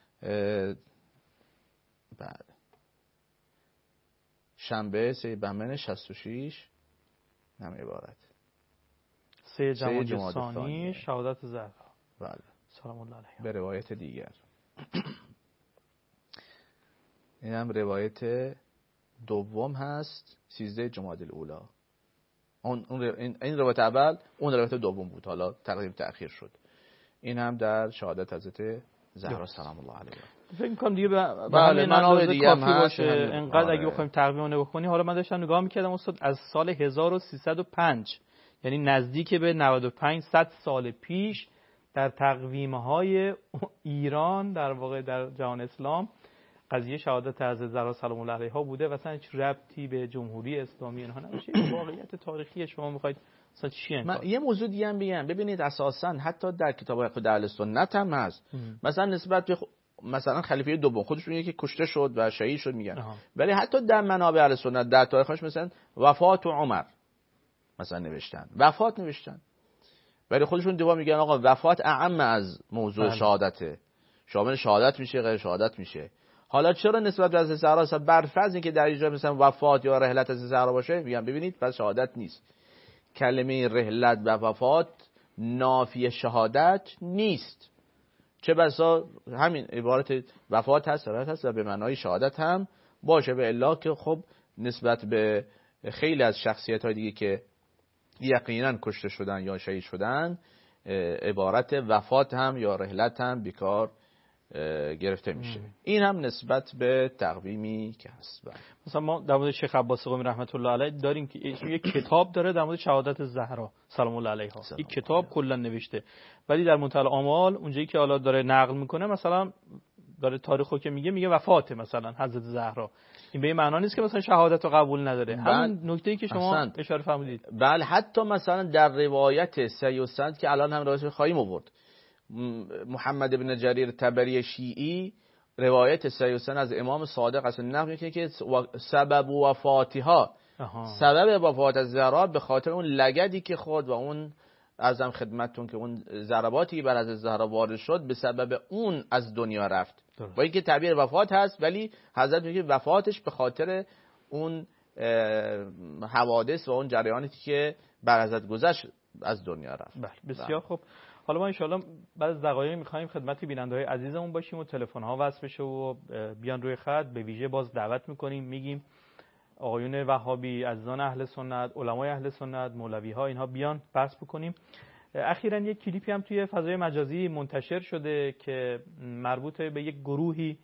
بعد شنبه سه بهمن شصت و شش هم عبارت سه جمادی الثانی شهادت زهرا بله سلام الله علیها. به روایت دیگر این هم روایت دوم هست سیزده جمادی الاولی. اون این روایت اول اون روایت دوم بود، حالا تقدیم تأخیر شد. این هم در شهادت حضرت زهرا سلام الله علیها. فکر می‌کنم دیگه به بله منابع دیگه هم هست انقدر. اگه بخوایم تقویم نگاه کنیم، حالا من داشتم نگاه می‌کردم استاد از سال هزار و سیصد و پنج، یعنی نزدیک به نود و پنج صد سال پیش در تقویم‌های ایران در واقع در جهان اسلام قضیه شهادت حضرت زهرا سلام الله علیها بوده و اصلا هیچ ربطی به جمهوری اسلامی اینها نمیشه. واقعیت تاریخی شما میخواید اصلا چیه؟ من یه موضوع دیگه هم بگم. ببینید اساساً حتی در کتاب‌های خود اهل سنت هم هست ام. مثلا نسبت به خ... مثلا خلیفه دوم خودشون میگه که کشته شد و شهید شد میگن اه. ولی حتی در منابع اهل سنت در تاریخش مثلا وفات عمر مثلا نوشتن، وفات نوشتن، ولی خودشون دیوار میگن آقا وفات اعم از موضوع بله. شهادته، شامل شهادت میشه غیر شهادت میشه. حالا چرا نسبت به حضرت زهرا بر فرض اینکه در اینجا مثلا وفات یا رحلت از زهرا باشه میگن ببینید پس شهادت نیست. کلمه رحلت و وفات نافی شهادت نیست، چه بسا همین عبارت وفات هست رحلت هست و به معنای شهادت هم باشه، به الا که خب نسبت به خیلی از شخصیت های دیگه که یقینا کشته شدن یا شهید شدن عبارت وفات هم یا رحلت هم بیکار گرفته میشه. ام. این هم نسبت به تقویمی که هست. مثلا ما در مورد شیخ عباس قمی رحمت الله علیه داریم که یک کتاب داره در مورد شهادت زهرا سلام الله علیها، یک کتاب کلا نوشته، ولی در منتهی الاعمال اونجایی که حالا داره نقل میکنه مثلا داره تاریخو که میگه میگه وفات مثلا حضرت زهرا، این به این معنا نیست که مثلا شهادت رو قبول نداره. همین نکته‌ای که شما احسنت. اشاره فرمودید. بله حتی مثلا در روایت صحیح و سند که الان هم روایت خواهیم آورد، محمد بن جریر طبری شیعی روایت صحیح و سند از امام صادق اصلا نقل میکنه که سبب وفاتها اها. سبب وفات از زهرا به خاطر اون لگدی که خورد و اون ارزم خدمتتون که اون ضرباتی بر از زهرا وارد شد به سبب اون از دنیا رفت. با اینکه تعبیر وفات هست ولی حضرت میگه وفاتش به خاطر اون حوادث و اون جریانی که بر حضرت گذشت از دنیا رفت. بله بسیار خوب. حالا ما ان شاءالله بعد از دقایقی می‌خوایم خدمت بیننده‌های عزیزمون باشیم و تلفن‌ها وصل بشه و بیان روی خط. به ویژه باز دعوت می‌کنیم میگیم آقایون وهابی، عزیزان اهل سنت، علمای اهل سنت، مولوی‌ها اینها بیان بحث بکنیم. اخیراً یک کلیپی هم توی فضای مجازی منتشر شده که مربوط به یک گروهی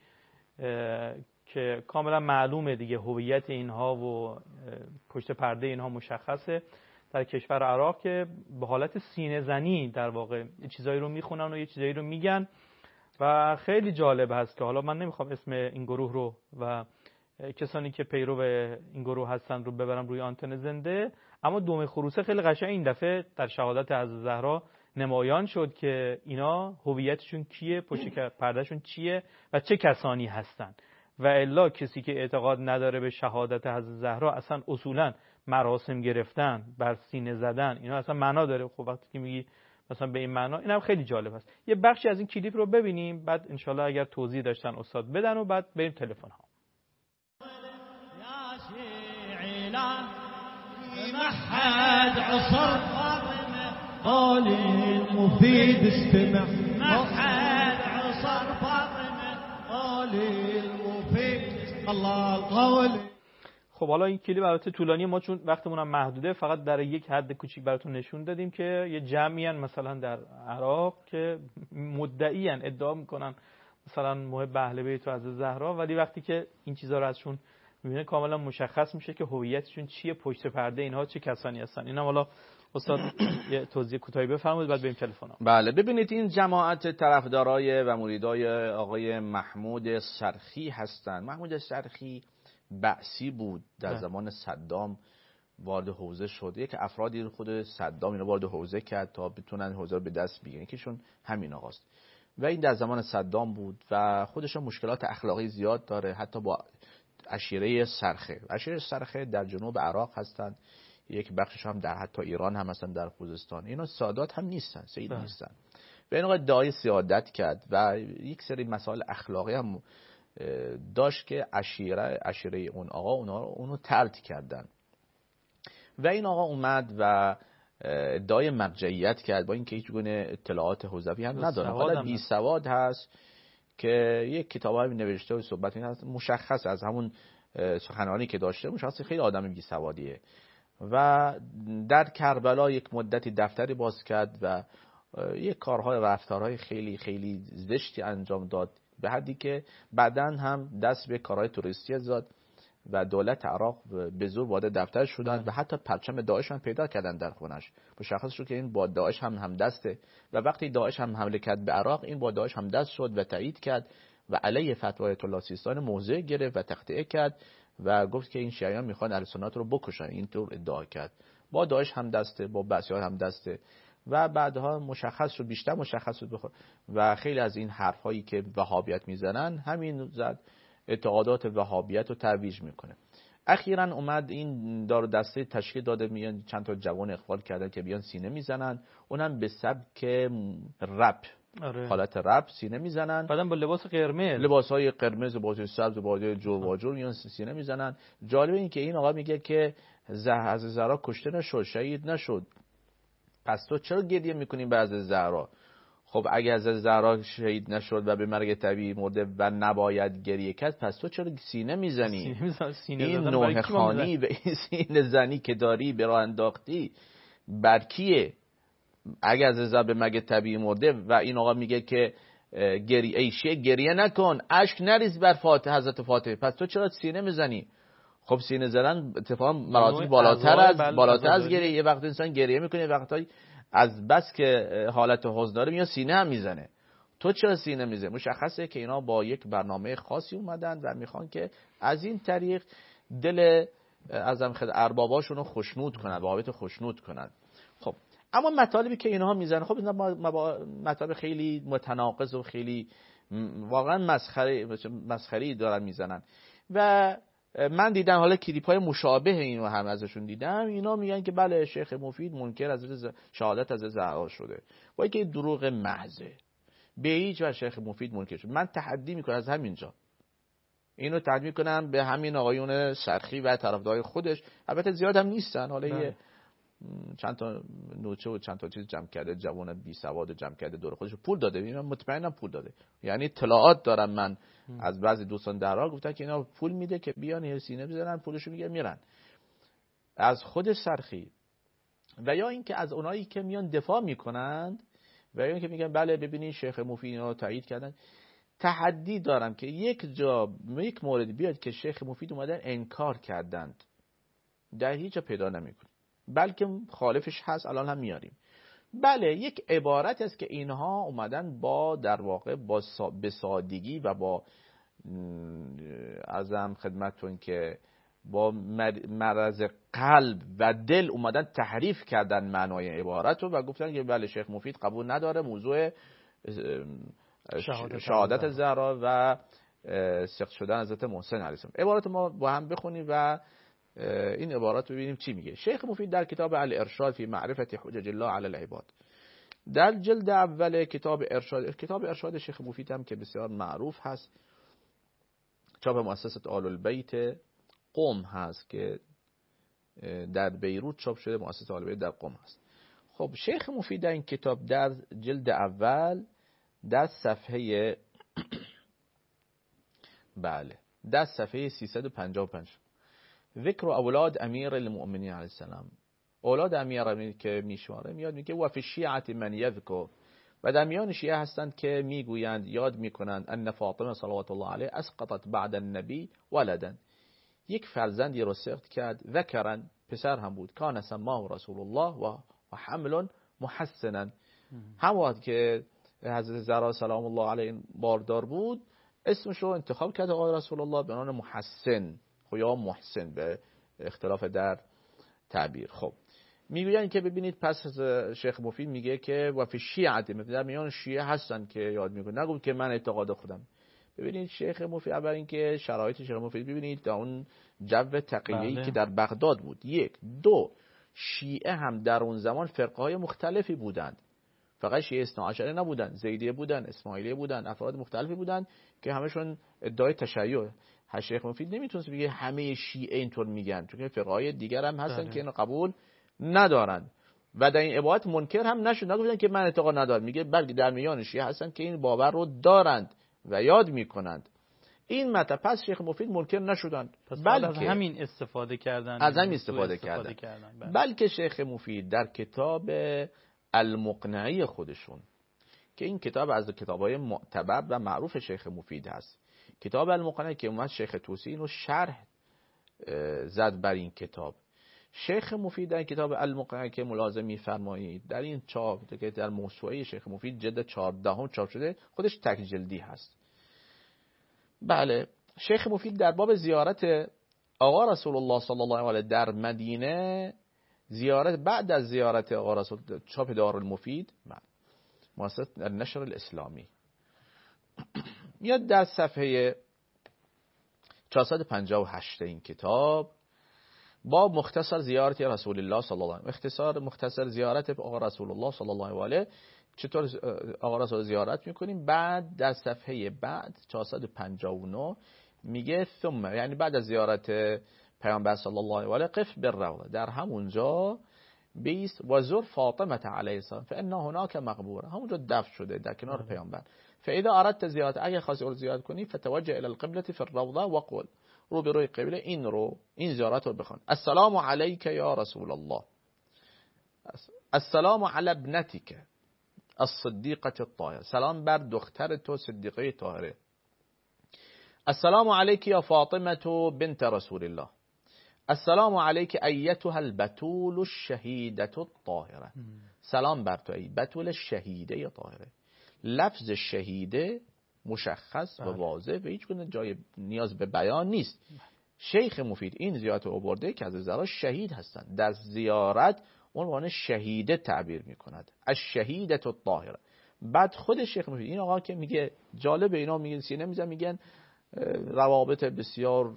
که کاملا معلومه دیگه هویت اینها و پشت پرده اینها مشخصه، در کشور عراق که به حالت سینه زنی در واقع چیزایی رو میخونن و یه چیزایی رو میگن و خیلی جالب هست که حالا من نمیخوام اسم این گروه رو و کسانی که پیرو این گروه هستن رو ببرم روی آنتن زنده، اما دوم خروسه خیلی قشنگ این دفعه در شهادت حضرت زهرا نمایان شد که اینا هویتشون کیه، پشت پردهشون چیه و چه کسانی هستن. و الا کسی که اعتقاد نداره به شهادت حضرت زهرا اصلا اصولا مراسم گرفتن، بر سینه زدن اینا اصلا معنا داره. خب وقتی که میگی مثلا به این معنا، اینم خیلی جالب است. یه بخشی از این کلیپ رو ببینیم بعد انشالله اگر توضیح داشتن استاد بدن و بعد بریم تلفن ها. محد عصر فاطمه قولي المفيد استمع محد عصر فاطمه قولي المفيد الله القول. خب حالا این کلیپ البته طولانی، ما چون وقتمون هم محدوده فقط در یک حد کوچیک براتون نشون دادیم که یه جمعی ان مثلا در عراق که مدعی ان ادعا میکنن مثلا محب اهل بیت و حضرت زهرا، ولی وقتی که این چیزا رو ازشون میبینه کاملا مشخص میشه که هویتشون چیه، پشت پرده اینها چه کسانی هستن. اینا حالا استاد یه توضیح کوتاهی بفرمایید بعد بریم تلفن. بله ببینید این جماعت طرفدارای و مریدای آقای محمود سرخی هستن. محمود سرخی بعثی بود در زمان صدام، وارد حوزه شد. یک افرادی رو خود صدام اینا وارد حوزه کرد تا بتونن حوزه رو به دست بگیرن، یکیشون همین آقاست و این در زمان صدام بود و خودش مشکلات اخلاقی زیاد داره، حتی با عشیره سرخه. عشیره سرخه در جنوب عراق هستن، یک بخشش هم در حتی ایران هم هستن، در خوزستان. اینا سادات هم نیستن، سید ده. نیستن. به این آقای دعای سیادت کرد و یک سری مسائل اخلاقی هم داشت که عشیره عشیره اون آقا اونا اونو طرد کردن و این آقا اومد و ادعای مرجعیت کرد با اینکه هیچ گونه اطلاعات حوزوی هم نداره، حالا بی سواد هست که یک کتابی نوشته و صحبت این هست مشخص از همون سخنرانی که داشته مشخص خیلی آدم بی سوادیه و در کربلا یک مدتی دفتری باز کرد و یک کارهای و رفتارهای خیلی خیلی زشتی انجام داد، به حدی که بعداً هم دست به کارهای توریستی زد و دولت عراق به زور وارد دفتر شدند و حتی پرچم داعش هم پیدا کردن در خونش. مشخص شد که این با داعش هم همدسته و وقتی داعش هم حمله کرد به عراق این با داعش همدست شد و تایید کرد و علیه فتوای آیت الله سیستان موضع گرفت و تخطئه کرد و گفت که این شیعیان میخوان اهل سنت رو بکشن. اینطور ادعا کرد. با داعش همدسته، با بعثی‌ها همدسته و بعدها مشخص شد، بیشتر مشخص شد بخور. و خیلی از این حرف هایی که وهابیت میزنن همین زد اعتقادات وهابیت رو ترویج میکنه. اخیراً اومد این دار دسته تشکیل داده، میان چند تا جوان اقبال کردن که بیان سینه میزنن، اونم به سبک رپ. آره. حالت رپ سینه میزنن، بعدم با لباس قرمز، لباسهای قرمز، لباسهای سبز، لباسهای جور و جور میان سینه میزنن. جالب این که این آقا میگه که از زهرا کشته نشد، شهید نشد، پس تو چرا گریه میکنی به از زهرا؟ خب اگه از زهرا شهید نشد و به مرگ طبیعی مرده و نباید گریه کرد، پس تو چرا سینه میزنی؟ سینه سینه این نوح خانی و این سینه زنی که داری به راه انداختی بر کیه؟ اگه از زهرا به مرگ طبیعی مرده و این آقا میگه که گریه ایشه گریه نکن، اشک نریز بر فاتحه حضرت فاطمه، پس تو چرا سینه میزنی؟ خب سینه زدن اتفاقا مراتب بالاتر از بالاتر از گریه. یه وقت انسان گریه میکنه، یه وقتایی از بس که حالت حزن داره میاد سینه هم میزنه. تو چرا سینه میزنی؟ مشخصه که اینا با یک برنامه خاصی اومدن و میخوان که از این طریق دل اعظم خد ارباباشون رو خوشنود کنن، وهابیت خوشنود کنن. خب اما مطالبی که اینها میزنن خب اینا مطالب خیلی متناقض و خیلی واقعا مسخره مسخری دارن میزنن و من دیدم حالا کلیپ های مشابه اینو هم ازشون دیدم. اینا میگن که بله شیخ مفید منکر از شهادت از زهرا شده، با اینکه دروغ محضه. به هیچ وجه شیخ مفید منکر شد. من تحدی میکنم از همینجا، اینو تحدی میکنم به همین آقایون سرخی و طرفدارای خودش. البته زیاد هم نیستن، حالا یه چند تا نوچه و چند تا چیز جمع کرده، جوان بی سواد جمع کرده دور خودش، پول داده. اینا مطمئنم پول داده، یعنی اطلاعات دارم من م. از بعضی دوستان درها گفتن که اینا پول میده که بیان یه سینه بزنن، پولشو میگه میرن. از خود سرخی و یا اینکه از اونایی که میان دفاع میکنند و یا اینکه میگن بله ببینید شیخ مفید رو تایید کردن. تحدی دارم که یک جا یک مورد بیاد که شیخ مفید اومدن انکار کردند، در هیچ جا پیدا نمیکنه، بلکه خالفش هست. الان هم میاریم. بله یک عبارت است که اینها اومدن با در واقع با به سادگی و با عزم خدمتتون که با مرض قلب و دل اومدن تحریف کردن معنای عبارت رو و گفتن که بله شیخ مفید قبول نداره موضوع شهادت, شهادت زهرا و سقط شدن حضرت محسن علیه السلام. عبارت ما با هم بخونیم و این عبارات رو ببینیم چی میگه. شیخ مفید در کتاب الارشاد فی معرفت حجج الله علی العباد، در جلد اول کتاب ارشاد، کتاب ارشاد شیخ مفید هم که بسیار معروف هست، چاپ مؤسسه آل البیت قم هست که در بیروت چاپ شده، مؤسسه آل البیت در قم هست. خب شیخ مفید در این کتاب در جلد اول در صفحه بله در صفحه سیصد و پنجاه و پنج ذکر اولاد امیر المؤمنین علیه السلام، اولاد امیر که میشماره میاد میگه و فی الشیعه من یذکر، و در میان شیعه هستند که میگویند یاد میکنند ان فاطمه صلوات الله علیه اسقطت بعد النبی ولدا، یک فرزندی رو سقط کرد، ذکرن پسر هم بود، کان سماه رسول الله و حمل محسنا، همون که حضرت زهرا سلام الله علیه باردار بود اسمش رو انتخاب کرد آقای رسول الله به عنوان محسن یا محسن به اختلاف در تعبیر. خب میگوین که ببینید پس شیخ مفید میگه که و فی شیعه، در میان شیعه هستن که یاد میکنه، نگو که من اعتقاد خودم. ببینید شیخ مفید اول اینکه شرایط شیخ مفید ببینید در اون جو تقیه‌ای که در بغداد بود، یک دو شیعه هم در اون زمان فرقه های مختلفی بودند، فقط شیعه اثنا عشره نبودن، زیدیه بودن، اسماعیلیه بودن، افراد مختلفی بودن که همشون ادعای تشیع. شیخ مفید نمیتونست بگه همه شیعه اینطور میگن، چون فرقه‌های دیگر هم هستن داره. که اینو قبول ندارن و در این عبارت منکر هم نشد، نگفتن که من اعتقاد ندارم، میگه بلکه در میان شیعه هستن که این باور رو دارند و یاد میکنند. این مطلب پس شیخ مفید منکر نشدند، بلکه از همین استفاده کردن از همین استفاده, استفاده کردن, کردن. بلکه شیخ مفید در کتاب المقنعی خودشون که این کتاب از کتاب‌های معتبر و معروف شیخ مفید هست، کتاب المقنعی که اومد شیخ طوسی اینو شرح زد بر این کتاب. شیخ مفید در کتاب المقنعه که ملاحظه می‌فرمایید در این چاپ که در موسوعه شیخ مفید جلد چهاردهم چاپ شده، خودش تک جلدی هست. بله، شیخ مفید در باب زیارت آقا رسول الله صلی الله علیه در مدینه، زیارت بعد از زیارت آقا رسول، چاپ دارالمفید مؤسسه نشر الاسلامی، میاد در صفحه چهارصد و پنجاه و هشت این کتاب با مختصر زیارت رسول الله صلی الله علیه و اختصار مختصر زیارت آقا رسول الله صلی الله علیه، چطور آقا رسول زیارت میکنیم. بعد در صفحه بعد چهارصد و پنجاه و نه میگه ثم، یعنی بعد از زیارت پیامبر صلی الله علیه قف بالروضه، در همونجا بیست و زور فاطمه علیه السلام فإن هناک مقبوره، همونجا دفن شده در کنار پیامبر. فاذا اردت زیارت، اگه خواستی اون زیارت کنی، فتوجه الى القبلة في الروضه وقل، رو به روی قبله این رو این زیارت رو بخون. السلام علیک یا رسول الله، السلام علی ابنتک الصدیقه الطاهره، سلام بر دختر تو صدیقه طاهره. السلام علیک یا فاطمه بنت رسول الله، السلام علیک ایتها البتول الشهیده الطاهره، سلام بر تو ای بتول شهیده طاهره. لفظ شهیده مشخص و واضح و هیچ گونه جای نیاز به بیان نیست. شیخ مفید این زیارت رو آورده که از زرا شهید هستند، در زیارت عنوان شهیده تعبیر میکند، از شهیده الطاهره. بعد خود شیخ مفید این آقا که میگه جالب، اینا میگن سینه میزن میگن روابط بسیار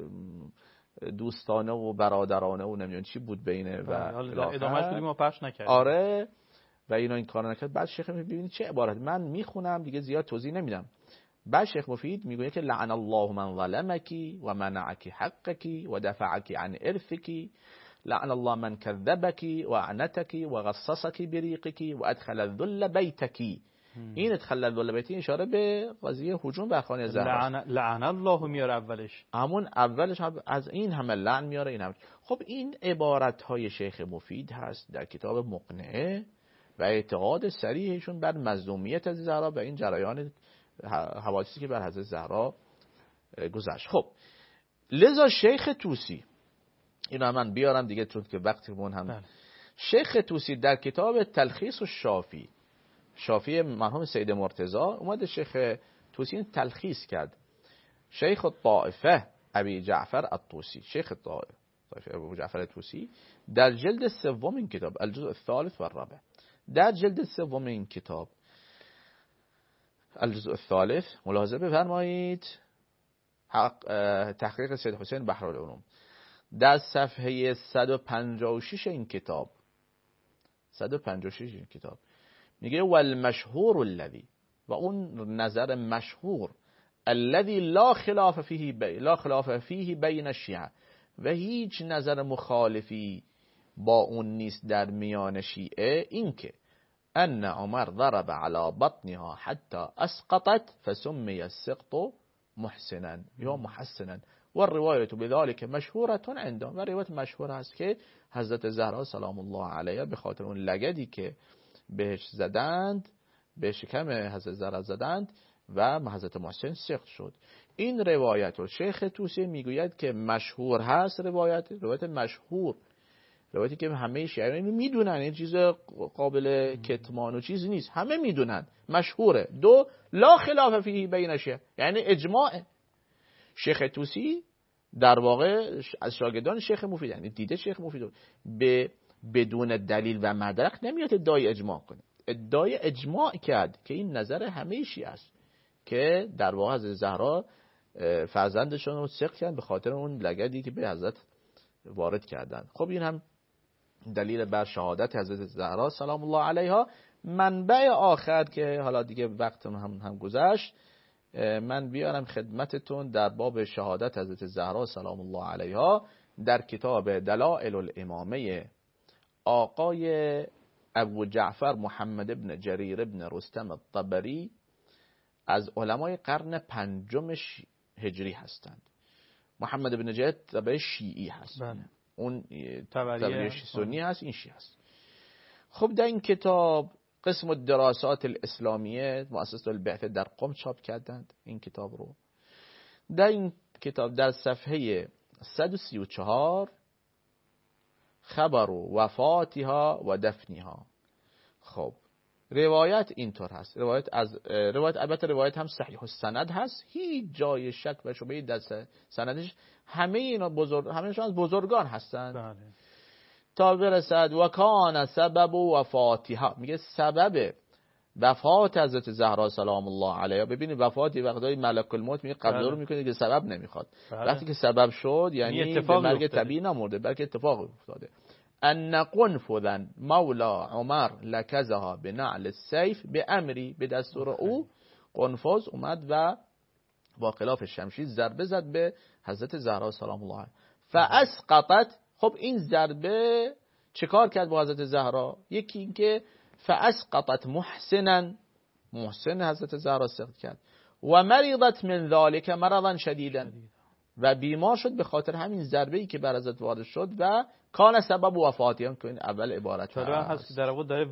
دوستانه و برادرانه و نمیدونم چی بود بینه و ادامهش بدیم ما پخش نکردیم. آره و اینا این کارو نکرد. بعد شیخ مفید ببینید چه عبارت، من میخونم دیگه زیاد توضیح نمیدم. بعد شیخ مفید میگه که لعن الله من ظلمکی و منعکی حقکی و دفعکی عن ارثکی، لعن الله من کذبکی و اعنتکی و غصصکی بریقکی و ادخل الذل بیتکی. این ادخل الذل بیتی اشاره به قضیه هجوم بر خانه زهرا. لعن, لعن الله میاره اولش، همون اولش هم از این همه لعن میاره این هم. خب این عبارت های شیخ مفید هست در کتاب مقنعه و اعتقاد صریحشون بر مظلومیت از زهرا و این جریان حوادثی که بر حضرت زهرا گذشت. خب لذا شیخ طوسی، اینا من بیارم دیگه چون که وقتمون هم بله. شیخ طوسی در کتاب تلخیص الشافی، شافی مرحوم سید مرتضی، اومده شیخ طوسی تلخیص کرد. شیخ الطائفه ابی جعفر الطوسی، شیخ الطائفه ابو جعفر الطوسی در جلد سوم این کتاب الجزء الثالث و الرابع، در جلد سوم این کتاب الجزء الثالث ملاحظه بفرمایید، تحقیق سید حسین بحرالعلوم، در صفحه صد و پنجاه و شش این کتاب صد و پنجاه و شش این کتاب میگه والمشهور الذی، و اون نظر مشهور، الذی لا خلاف فیه بی لا خلاف فیه بین الشیعه، و هیچ نظر مخالفی با اون نیست در میان شیعه، این که ان عمر ضرب على بطنها حتى اسقطت فسمي السقط محسنا یا محسنا و الروایت بذلك مشهوره عندهم، و روایت مشهور است که حضرت زهرا سلام الله علیها به خاطر اون لگدی که بهش زدند، به شکم حضرت زهرا زدند و حضرت محسن سقط شد. این روایت رو شیخ طوسی میگوید که مشهور هست، روایت روایت مشهور، روایتی که همه شیعه میدونن، این چیز قابل کتمان و چیز نیست، همه میدونن مشهوره. دو، لا خلاف فیه بین شیعه، یعنی اجماع. شیخ طوسی در واقع از شاگردان شیخ مفید، یعنی دیده شیخ مفید، به بدون دلیل و مدرک نمیاد ادعای اجماع کنه، ادعای اجماع کرد که این نظر همه شیعه است که در واقع حضرت زهرا فرزندشون رو سقط کردن به خاطر اون لگدی که به حضرت وارد کردن. خب این هم دلیل بر شهادت حضرت زهرا سلام الله علیها. منبع آخر که حالا دیگه وقت هم هم گذشت، من بیارم خدمتتون در باب شهادت حضرت زهرا سلام الله علیها در کتاب دلائل الامامه آقای ابو جعفر محمد ابن جریر ابن رستم الطبری از علمای قرن پنجم هجری هستند. محمد ابن جریر طبری شیعی هست، بله. اون طبری سنی هست، این شیعی هست. خب در این کتاب قسم الدراسات الاسلامیه مؤسسه البعثه در قم چاپ کردند این کتاب رو. در این کتاب در صفحه صد و سی و چهار خبر وفاتها و دفنها. خب روایت اینطور هست، روایت از روایت البته روایت هم صحیح السند هست، هیچ جای شک و شبهه در سندش، همه اینا بزرگ همه‌شون از بزرگان هستند. بله. تا برسد و کان سبب وفاتها، میگه سبب وفات حضرت زهرا سلام الله علیها. ببینید وفاتی وقتی ملک الموت میگه قبل رو میکنه که سبب نمیخواد. بله. وقتی که سبب شد یعنی به مرگ طبیعی نمرده بلکه اتفاق افتاده. ان قنفذا مولا عمر لکزها به نعل السیف به امری، به دستور او قنفذ اومد و با خلاف شمشیر ضربه زد به حضرت زهرا سلام الله علیها. فاسقطت. خب این ضربه چه کار کرد با حضرت زهرا؟ یکی این که فاسقطت محسنا، محسن حضرت زهرا سقط کرد. و مرضت من ذلك مرضا شدیدا، و بیمار شد به خاطر همین ضربه ای که بر حضرت وارد شد و کان سبب وفاتی. هم که این اول عبارت هست در واقع داره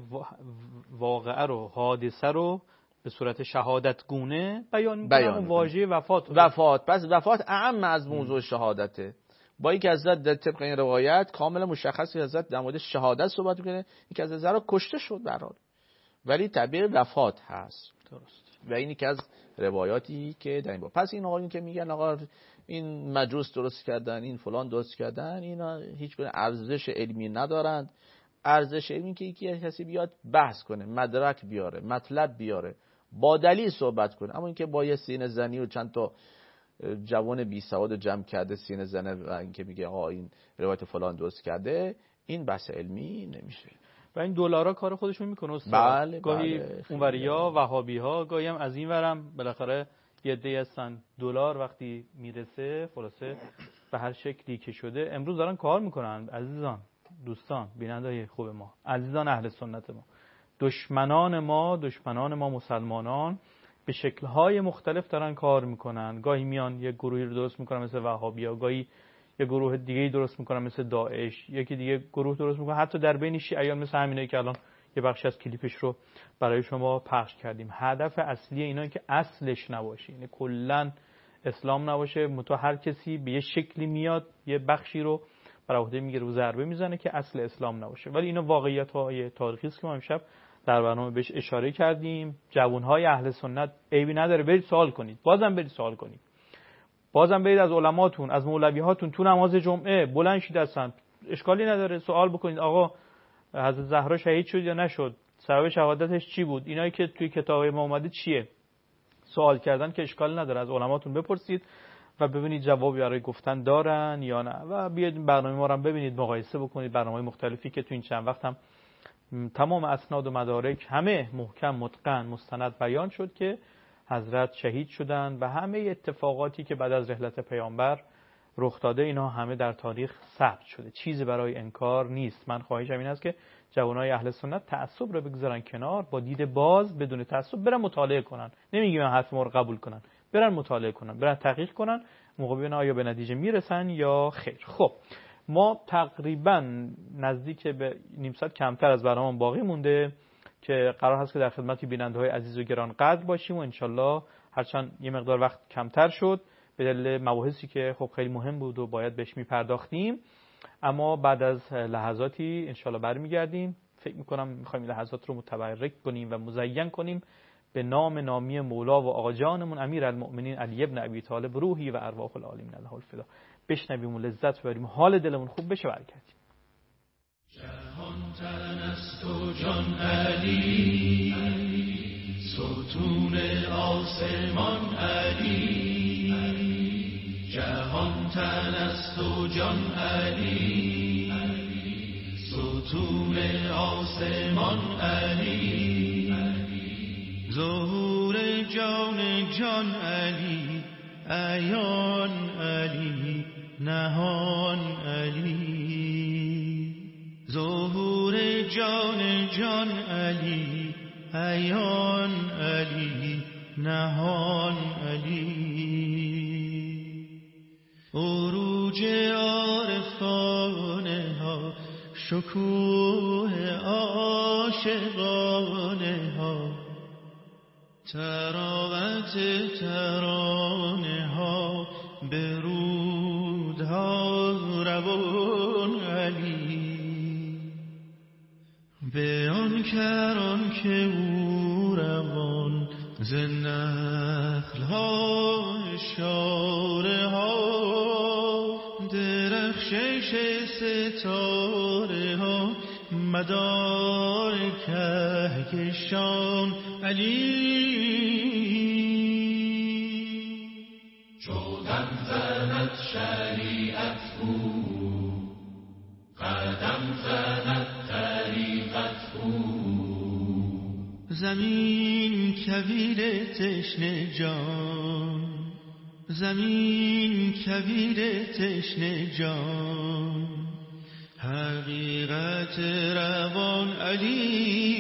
واقعه رو، حادثه رو به صورت شهادت گونه بیان می‌کنه. اون واژه وفات وفات پس وفات اعم از موضوع شهادته. با اینکه حضرت در طبق این روایت کاملا مشخصی حضرت در مورد شهادت صحبت می‌کنه، اینکه حضرت زهرا کشته شد به هر حال، ولی تعبیر وفات هست. درست. و اینی که از روایاتی که در این با پس این آقایون که میگن آقا این مجوس درست کردن، این فلان درست کردن، اینا هیچ گونه ارزش علمی ندارند. ارزش علمی که یکی کسی بیاد بحث کنه، مدرک بیاره، مطلب بیاره، با دلیل صحبت کنه. اما اینکه با یه سینه زنی و چند تا جوان بی سواد جمع کرده سینه زنه و اینکه میگه آقا این روایت فلان درست کرده، این بحث علمی نمیشه. و این دلارا کار خودشون میکنه استاد. بله گاهی بله اونوریا وهابی‌ها، گاهی هم از این ورم بالاخره یه عده‌ای هستن دلار وقتی میرسه خلاصه به هر شکلی که شده امروز دارن کار میکنن. عزیزان، دوستان، بیننده‌های خوب ما، عزیزان اهل سنت ما، دشمنان ما، دشمنان ما مسلمانان به شکل‌های مختلف دارن کار میکنن. گاهی میان یه گروهی رو درست میکنن مثل وهابی‌ها، گاهی یه گروه دیگه‌ای درست میکنن مثل داعش، یکی دیگه گروه درست میکنن حتی در بین شیعیان مثل همینایی که الان یه بخشی از کلیپش رو برای شما پخش کردیم. هدف اصلی اینا که اصلش نباشه، یعنی کلا اسلام نباشه، متو هر کسی به یه شکلی میاد یه بخشی رو بر عهده میگیره و ضربه میزنه که اصل اسلام نباشه. ولی اینا واقعیت‌های تاریخی است که ما امشب در برنامه بهش اشاره کردیم. جوان‌های اهل سنت عیبی نداره برید سوال کنید، بازم برید سوال کنید، بازم برید از علماتون، از مولوی‌هاتون تو نماز جمعه بلند شید هستن، اشکالی نداره سوال بکنید. آقا حضرت زهرا شهید شد یا نشد؟ سبب شهادتش چی بود؟ اینایی که توی کتاب ما اومده چیه؟ سوال کردن که اشکال نداره، از علماتون بپرسید و ببینید جوابی برای گفتن دارن یا نه. و بیاید برنامه ما رو ببینید، مقایسه بکنید، برنامه‌های مختلفی که تو این چند وقت هم تمام اسناد و مدارک همه محکم متقن مستند بیان شد که حضرت شهید شدن و همه اتفاقاتی که بعد از رحلت پیامبر رخ داده اینا همه در تاریخ ثبت شده، چیزی برای انکار نیست. من خواهشم این است که جوانای اهل سنت تعصب رو بگذارن کنار، با دید باز بدون تعصب برن مطالعه کنن. نمیگم من حرف ما رو قبول کنن، برن مطالعه کنن، برن تحقیق کنن، موقع ببینن آیا به نتیجه میرسن یا خیر. خب ما تقریبا نزدیک به نیم ساعت کمتر از برنامه باقی مونده که قرار هست که در خدمت بیننده‌های عزیز و گرانقدر باشیم و انشالله هرچند یه مقدار وقت کمتر شد به دلیل مباحثی که خب خیلی مهم بود و باید بهش میپرداختیم، اما بعد از لحظاتی انشالله برمیگردیم. فکر میکنم میخوایم لحظات رو متبرک کنیم و مزین کنیم به نام نامی مولا و آقا جانمون امیر المؤمنین علی ابن ابی طالب روحی و ارواح العالمین له الفدا. بشنویم و لذت ببریم، حال دلمون خوب بشه، برگردیم. جهان تن است و جان علی، ستون آسمان علی. جهان تن است و جان علی، ستون آسمان علی. ظهور جان جان علی، عیان علی، نهان علی. ظهور جان جان علی، عیان علی، نهان علی. عروج عارفانه ها، شکوه عاشقانه ها، تراوت ترانه ها، برودها ها روان علی، به آن کران که او روان ز نخل ها اشاره ها، درخشش ستاره ها مدار کهکشان علی. چودم زند شریعت او، قدم زند طریقت او، زمین کویر تشنه جان، زمین کویر تشنه جان، حقیقت روان علی.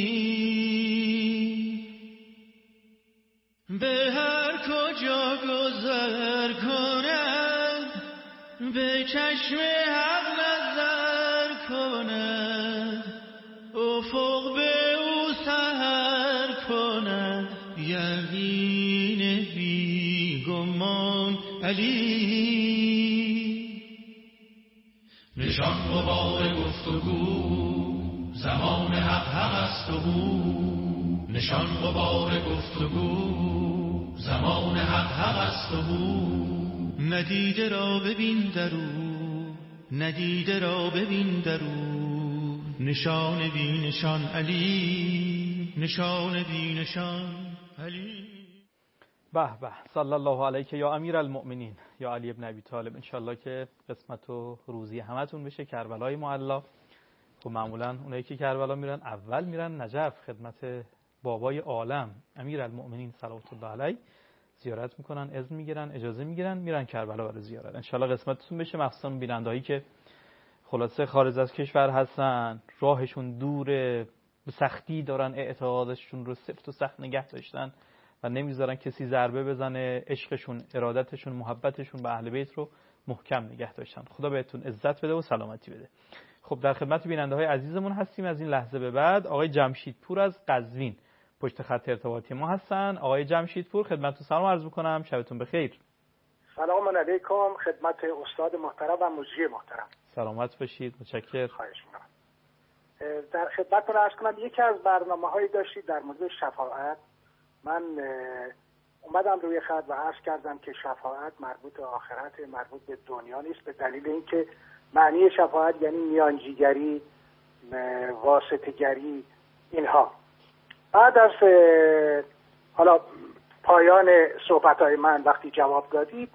به هر کجا گذر کند، به چشم حق نظر کند، افق به او سحر کند، یقین بی گمان علی. نشان غبار گفتگو زمان حق حق است و او، نشان غبار گفتگو زمان حق حق است و او. ندیده را ببین درو، ندیده را ببین درو، نشان بی نشان علی، نشان بی نشان علی. به به، صلی الله علیک یا امیر المؤمنین یا علی ابن ابی طالب. انشالله که قسمت و روزی همتون بشه کربلای معلا. خب معمولا اونایی که کربلا میرن اول میرن نجف خدمت بابای عالم امیر المؤمنین صلوات الله علیه، زیارت میکنن، اذن میگیرن، اجازه میگیرن، میرن کربلا برای زیارت. انشالله قسمتتون بشه، مخصوصا بینندهایی که خلاصه خارج از کشور هستن، راهشون دوره، به سختی دارن اعتقادشون رو سفت و سخت نگه داشتن و نمیذارن کسی ضربه بزنه، عشقشون، ارادتشون، محبتشون به اهل بیت رو محکم نگه داشتن. خدا بهتون عزت بده و سلامتی بده. خب در خدمت بیننده های عزیزمون هستیم. از این لحظه به بعد آقای جمشیدپور از قزوین پشت خط ارتباطی ما هستن. آقای جمشیدپور خدمتتون سلام عرض می‌کنم، شبتون بخیر. سلام علیکم خدمت استاد محترم و مجری محترم. سلامت باشید، متشکرم. خواهش می‌کنم. در خدمتتون عرض کنم یکی از برنامه‌هایی داشتید در مورد شفاعت. من اومدم روی خط و عرض کردم که شفاعت مربوط به آخرت، مربوط به دنیا نیست، به دلیل اینکه معنی شفاعت یعنی میانجیگری، واسطه‌گری، اینها. بعد از حالا پایان صحبت‌های من وقتی جواب دادید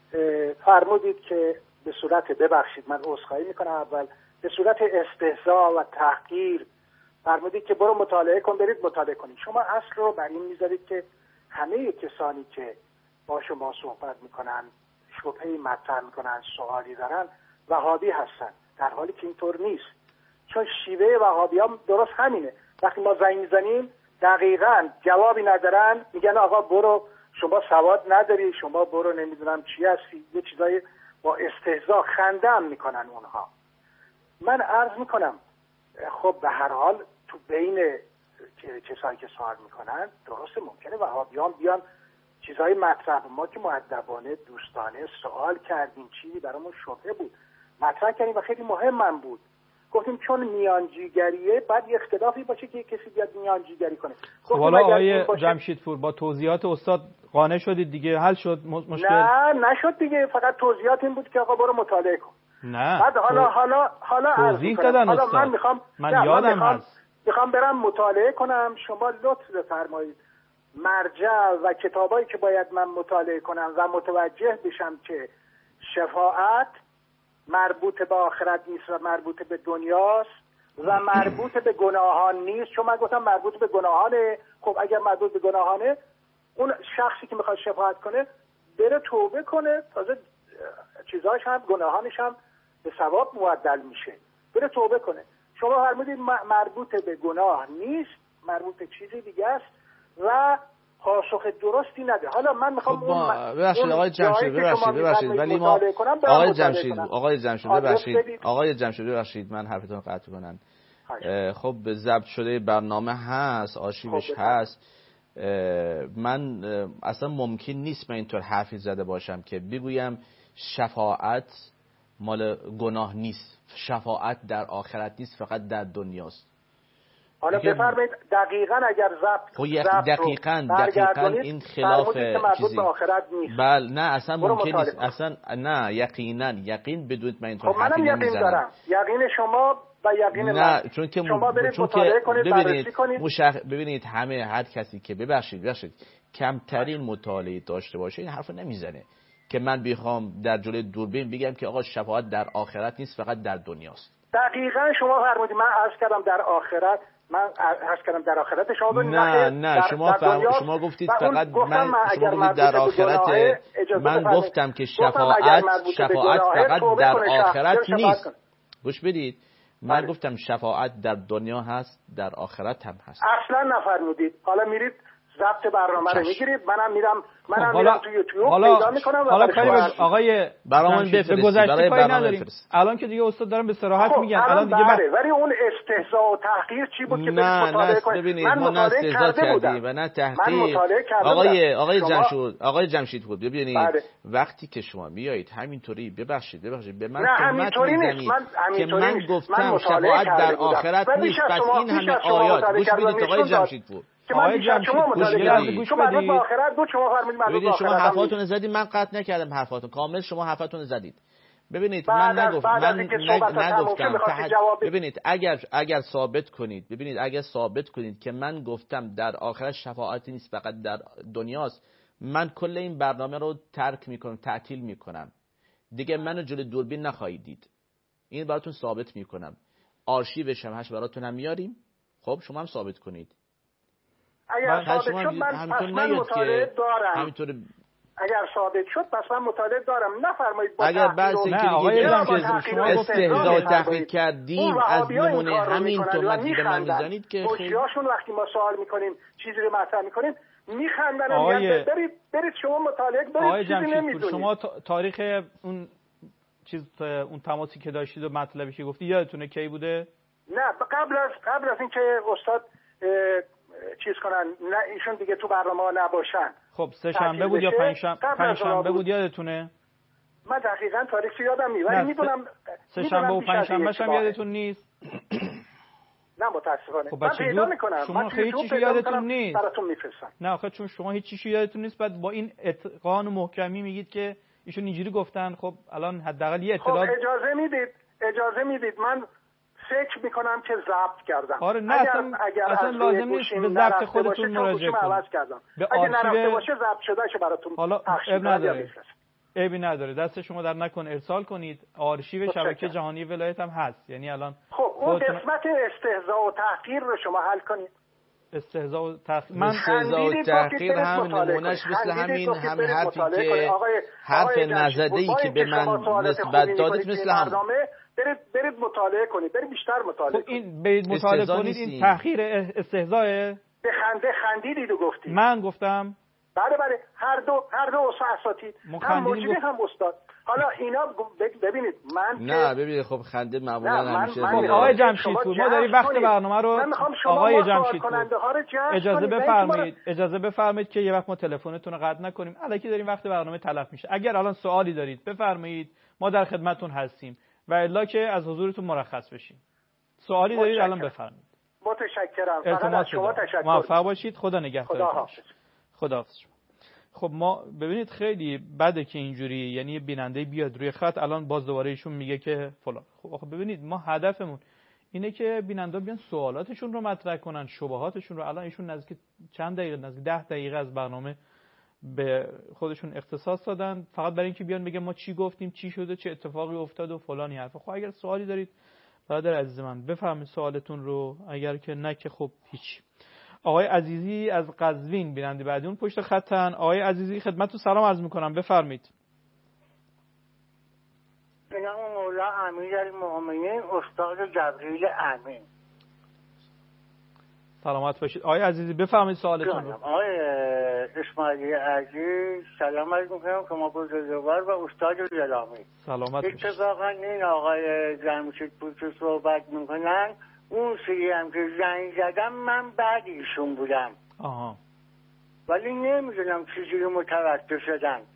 فرمودید که به صورت، ببخشید من عذرخواهی میکنم اول، به صورت استهزاء و تحقیر فرمودید که برو مطالعه کن، برید مطالعه کنید. شما اصل رو بر این میذارید که همه کسانی که با شما صحبت میکنن، شبهه‌ای مطرح میکنن، سوالی دارن، وهابی هستن، در حالی که اینطور نیست. چون شیوه وهابیان درست همینه. وقتی ما زنگ میزنیم دقیقاً جوابی ندارن، میگن آقا برو، شما سواد نداری، شما برو نمیدونم چی هستی، یه چیزای با استهزاء خنده هم میکنن اونها. من عرض میکنم خب به هر حال تو بین کسایی که سوال میکنن درسته ممکنه وهابیان بیان چیزهای مطرح، ما که مؤدبانه دوستانه سوال کردیم، چیزی برامون شبهه بود مطرح کردیم و خیلی مهم هم بود. گفتیم چون میانجیگریه بعد یه اختلافی باشه که یه کسی بیاد میانجیگری کنه. خب حالا آقای جمشیدپور با توضیحات استاد قانع شدید دیگه، حل شد مشکل؟ نه نشد دیگه، فقط توضیحات این بود که آقا برو مطالعه کن. نه بعد حالا حالا حالا توضیح دادن حالا استاد. من میخوام من یادم من میخوام هست میخوام برم مطالعه کنم، شما لطف بفرمایید مرجع و کتابایی که باید من مطالعه کنم و متوجه بشم که شفاعت مربوط به آخرت نیست و مربوط به دنیاست و مربوط به گناهان نیست. چون من گفتم مربوط به گناهانه. خب اگر مربوط به گناهانه، اون شخصی که میخواد شفاعت کنه بره توبه کنه، تازه چیزاش هم گناهانش هم به ثواب معدل میشه، بره توبه کنه. شما فرمودید مربوط به گناه نیست، مربوط به چیزی دیگه است و پاسخ درستی نده. حالا من میخوام خب اون ببخشید آقای جمشید ببخشید ببخشید ولی ما آقای جمشید آقای جمشید ببخشید آقای جمشید ببخشید من حرفتون رو قطع کنم. خب ضبط شده برنامه هست، آرشیوش هست. من اصلا ممکن نیست من اینطور حرفی زده باشم که بگویم شفاعت مال گناه نیست، شفاعت در آخرت نیست، فقط در دنیاست. حالا بفرمایید دقیقاً اگر ضبط دقیقاً دقیقاً این خلاف چیزی بله نه اصلا ممکن نیست اصلا نه یقینا یقین بدون من اینطور حرفی نمیزنم. خب منم یقین دارم، یقین شما و یقین نه من. چون که شما برید چون مطالعه که کنید، ببینید کنید. مشخ... ببینید همه هر کسی که ببخشید ببخشید کمترین مطالعه داشته باشه این حرفو نمیزنه که من بخوام در جلوی دوربین بگم که آقا شفاعت در آخرت نیست فقط در دنیاست. دقیقاً شما فرمودید، من عرض کردم در آخرت، من عرض کردم در آخرت شما نه نه, نه در شما در فرم... شما گفتید فقط من, من شما گفتید در آخرت من گفتم که شفاعت شفاعت فقط در آخرت نیست. گوش بدید من بله. گفتم شفاعت در دنیا هست در آخرت هم هست. اصلا نفرمودید. حالا میرید ضبط برنامه رو میگیرید، منم میرم منم میرم تو یوتیوب پیدا میکنم. حالا کاری آقای برامون بفرستید برای برنامه بفرستید. الان که دیگه استاد دارن به صراحت میگن الان دیگه بله. ولی اون استهزاء و تحقیر چی بود که برید مطالعه کنید؟ من مطالعه کرده بودم و نه تحقیر. آقای آقای جمشید آقای جمشید بود ببینید بله. وقتی که شما بیایید همینطوری ببخشید ببخشید به من تهمت میزنید که من گفتم شفاعت در آخرت نیست، پس این همه آیات گوش بدید آقای جمشید بود آقای جمشید شما مطالعه گوش بدید با آخرت بود، شما فرمودید من با شما حرفاتون زدید، من قطع نکردم حرفاتون کامل، شما حرفاتون زدید. ببینید من نگفت من نگفتم ببینید اگر اگر ثابت کنید ببینید اگر ثابت کنید که من گفتم در آخرت شفاعتی نیست فقط در دنیاست، من کل این برنامه رو ترک میکنم، تعطیل میکنم، دیگه منو جلوی دوربین نخواهید دید. این براتون ثابت میکنم، آرشیوش هم هش براتون هم میاریم. خب شما هم ثابت کنید. اگر ثابت شد من پس من مطالعه دارم. همینطور اگر ثابت شد پس من مطالعه دارم. نفرمایید با اگر بس اینکه آقای شما استهزاء و تحقیر کردیم از نمونه همین تهمتی به من میزنید که خوشیاشون وقتی ما سوال میکنیم چیزی رو مطرح میکنیم میخندن. آقای... برید برید شما مطالعه برید چیزی نمیدونید. شما تاریخ اون چیز اون تماسی که داشتید و مطلبی که گفتی یادتونه کی بوده؟ نه قبل از قبل از اینکه استاد چیز کنن نه ایشون دیگه تو برنامه نباشن. خب سه شنبه بود یا پنج شنبه پنج شنبه بود یادتونه؟ من دقیقاً تاریخ یادم نیست ولی میدونم سه شنبه و پنج شنبه هم یادتون نیست. نه متاسفانه خب من پیدا میکنم شما خیلی چیزی یادتون نیست براتون میفرستم. نه آخه چون شما هیچ چیزی یادتون نیست بعد با این اتقان و محکمی میگید که ایشون اینجوری گفتن. خب الان حداقل یه اطلاع خب اجازه میدید اجازه میدید من فکر میکنم که ضبط کردم. آره نه اگر اصلا, اگر اصلا لازم نیست به ضبط خودتون مراجعه کنید. اگه نرفته باشه ضبط شده شه براتون. حالا اب نداره ابی نداره دست شما در نکن ارسال کنید. آرشیو شبکه جهانی ولایت هم هست. یعنی الان خب اون قسمت استهزاء و تحقیر رو شما حل کنید. استهزاء و تحقیر من استهزاء و تحقیر هم نمونهش مثل همین همین حرفی که حرف نزده‌ای که به من نسبت دادید مثل هم برید برید مطالعه کنید، برید بیشتر مطالعه خب این برید مطالعه کنید این تحقیر استهزاء به خنده خندیدید و گفتید. من گفتم بله بله هر دو هر دو اساتید هم موجودی هم استاد. حالا اینا ببینید من نه ببینید خب خنده معمولا همیشه آقای جمشیدپور ما داریم وقت برنامه رو آقای جمشیدپور اجازه بفرمایید اجازه بفرمایید که یه وقت ما تلفنتون رو قطع نکنیم. الکی داریم وقت برنامه تلف میشه. اگر الان سوالی دارید بفرمایید ما در خدمتتون هستیم و الا که از حضورتون مرخص بشیم. سوالی دارید الان بفرمایید. متشکرم. فقط از شما تشکر. موفق باشید. خدا نگهدارتون. خدا حافظ. خداحافظ. خب ما ببینید خیلی بده که اینجوری یعنی بیننده بیاد روی خط الان باز دوباره ایشون میگه که فلان. خب آخه ببینید ما هدفمون اینه که بیننده بیان سوالاتشون رو مطرح کنن، شبهاتشون رو. الان ایشون نزدیک چند دقیقه نزدیک ده دقیقه از برنامه به خودشون اختصاص دادن فقط برای اینکه بیان بگن ما چی گفتیم، چی شده، چه اتفاقی افتاد و فلانی حرفا. خب اگر سوالی دارید برادر عزیز من بفرمایید سوالتون رو، اگر که نه که خب هیچ. آقای عزیزی از قزوین بیننده بعدی اون پشت خطن. آقای عزیزی خدمتتون سلام عرض میکنم بفرمایید. جناب مولا امیرالمومنین استاد جبریل امین. سلامت باشید. آقای عزیزی بفرمایید سوالتون رو. آقای اسماعیلی عزیز سلام علیکم میکنم که ما بزرگوار و استاد گرامی. سلامت باشید. اتفاقا این آقای جمشیدپور که صحبت میکنن اون سری هم که زنگ زدم من بعد ایشون بودم. آها. ولی نمیدونم چیزی رو متوجه شدم.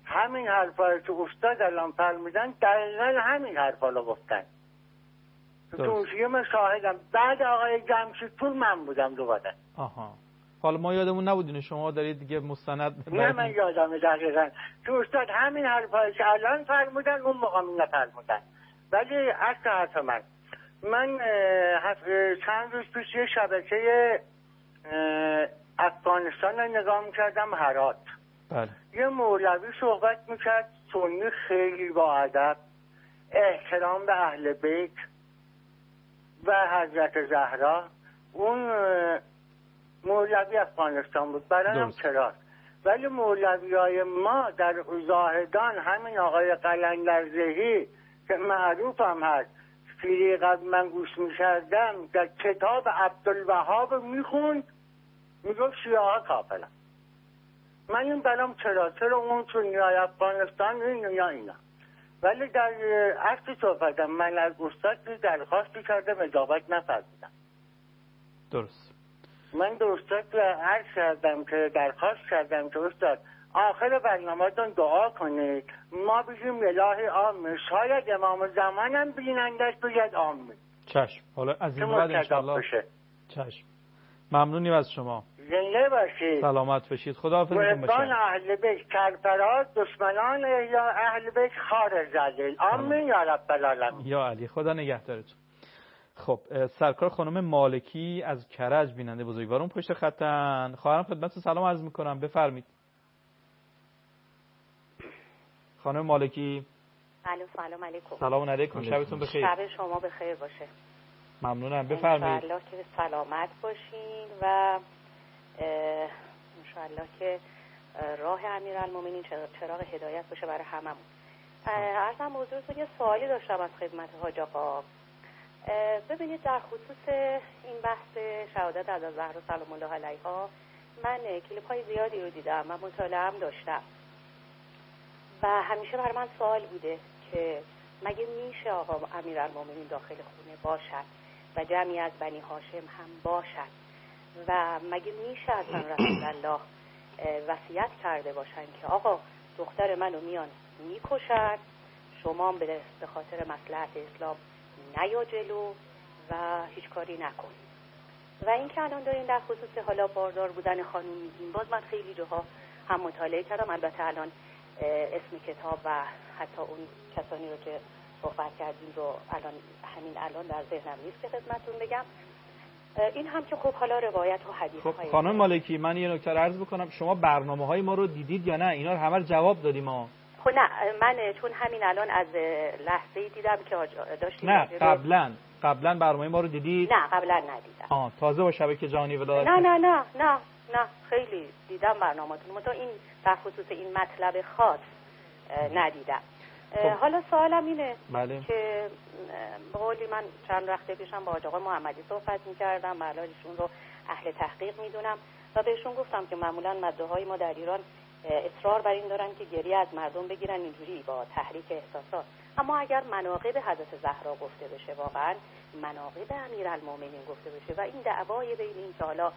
همین حرفایی که استاد الان فرمودن دقیقا همین حرفا رو گفتن. تو موسیقی شاهدم. بعد آقای جمشیدپور من بودم دوباره. آها. حالا ما یادمون نبودین شما دارید دیگه مستند. نه من یادم دقیقا. تو استاد همین حرفایی که الان فرمودن اون موقع نفرمودن. ولی اصل حرف من من چند روز پیش یه شبکه افغانستان رو نگاه میکردم، هرات. بله. یه مولوی صحبت میکرد سنی، خیلی با ادب، احترام به اهل بیت و حضرت زهرا. اون مولوی افغانستان بود، برایم چرا. ولی مولوی های ما در زاهدان، همین آقای قلندرزهی که معروف هم هست، فیری قبل من گوش میکردم در کتاب عبدالوهاب میخوند، میگفت شیعه ها کافرن. من این برام چرا چرا اون سنیای افغانستان این یا اینا. ولی در اصل صحبتم من از استاد درخواستی کردم، اجابت نفرمودم. درست. من به استاد عرض کردم که درخواست کردم که استاد آخر برنامه‌تون دعا کنید، ما بگیم الهی آمین، شاید امام زمانم بینندش بگید آمین. چشم. حالا از این بعد انشاءالله. چشم. ممنونیم از شما. زنده باشید. سلامت باشید. خداحافظتون باشه. محبان اهل بیت سرفراز، دشمنان یا اهل بیت خار ذلیل. آمین یا رب العالمین. یا علی. خدا نگهدارتون. خب سرکار خانم مالکی از کرج بیننده بزرگوارم پشت خطن. خواهرم خدمتتون سلام عرض میکنم، بفرمایید. خانم مالکی. سلام سلام علیکم. سلام علیکم. شبتون بخیر. شب شما بخیر باشه. ممنونم. بفرمایید. انشالله که سلامت باشین و انشالله که راه امیرالمومنین چراغ هدایت باشه برای هممون. عرضم حضورتون یه سوالی داشتم از خدمت حاج آقا. ببینید در خصوص این بحث شهادت از زهرا سلام الله علیها من کلیپ های زیادی رو دیدم و مطالعه هم داشتم و همیشه برای من سوال بوده که مگه میشه آقا امیرالمومنین داخل خونه باشد و جمعی از بنی هاشم هم باشد و مگه میشه اصلا رسول الله وصیت کرده باشن که آقا دختر منو میان میکشن، شما به خاطر مصلحت اسلام نیا جلو و هیچ کاری نکن. و این که الان دارین در خصوص حالا باردار بودن خانم میگین، باز من خیلی جاها هم مطالعه کردم، البته الان اسم کتاب و حتی اون کسانی رو که صحبت کردیم رو الان همین الان در ذهنم نیست که خدمتتون بگم. این هم که خب حالا روایت و حدیث خب های خانم مالکی من یه نکته عرض بکنم، شما برنامه‌های ما رو دیدید یا نه؟ اینا رو همه رو جواب دادیم ما. خب نه من چون همین الان از لحظه‌ای دیدم که داشتیم. نه قبلا قبلا برنامه ما رو دیدید؟ نه قبلا ندیدم. آه تازه با شبکه جهانی ولایت. نه نه نه نه نه خیلی دیدم برنامه‌تون، منتها این در خصوص این مطلب خاص ندیدم. خب. حالا سوالم اینه بله. که به قولی من چند وقت پیشم با آقا محمدی صحبت می‌کردم، بله ایشون رو اهل تحقیق میدونم و بهشون گفتم که معمولاً مدعوهای ما در ایران اصرار بر این دارن که گریه از مردم بگیرن اینجوری با تحریک احساسات، اما اگر مناقب حضرت زهرا گفته بشه، واقعاً مناقب امیرالمومنین گفته بشه و این دعوای بین این که حالا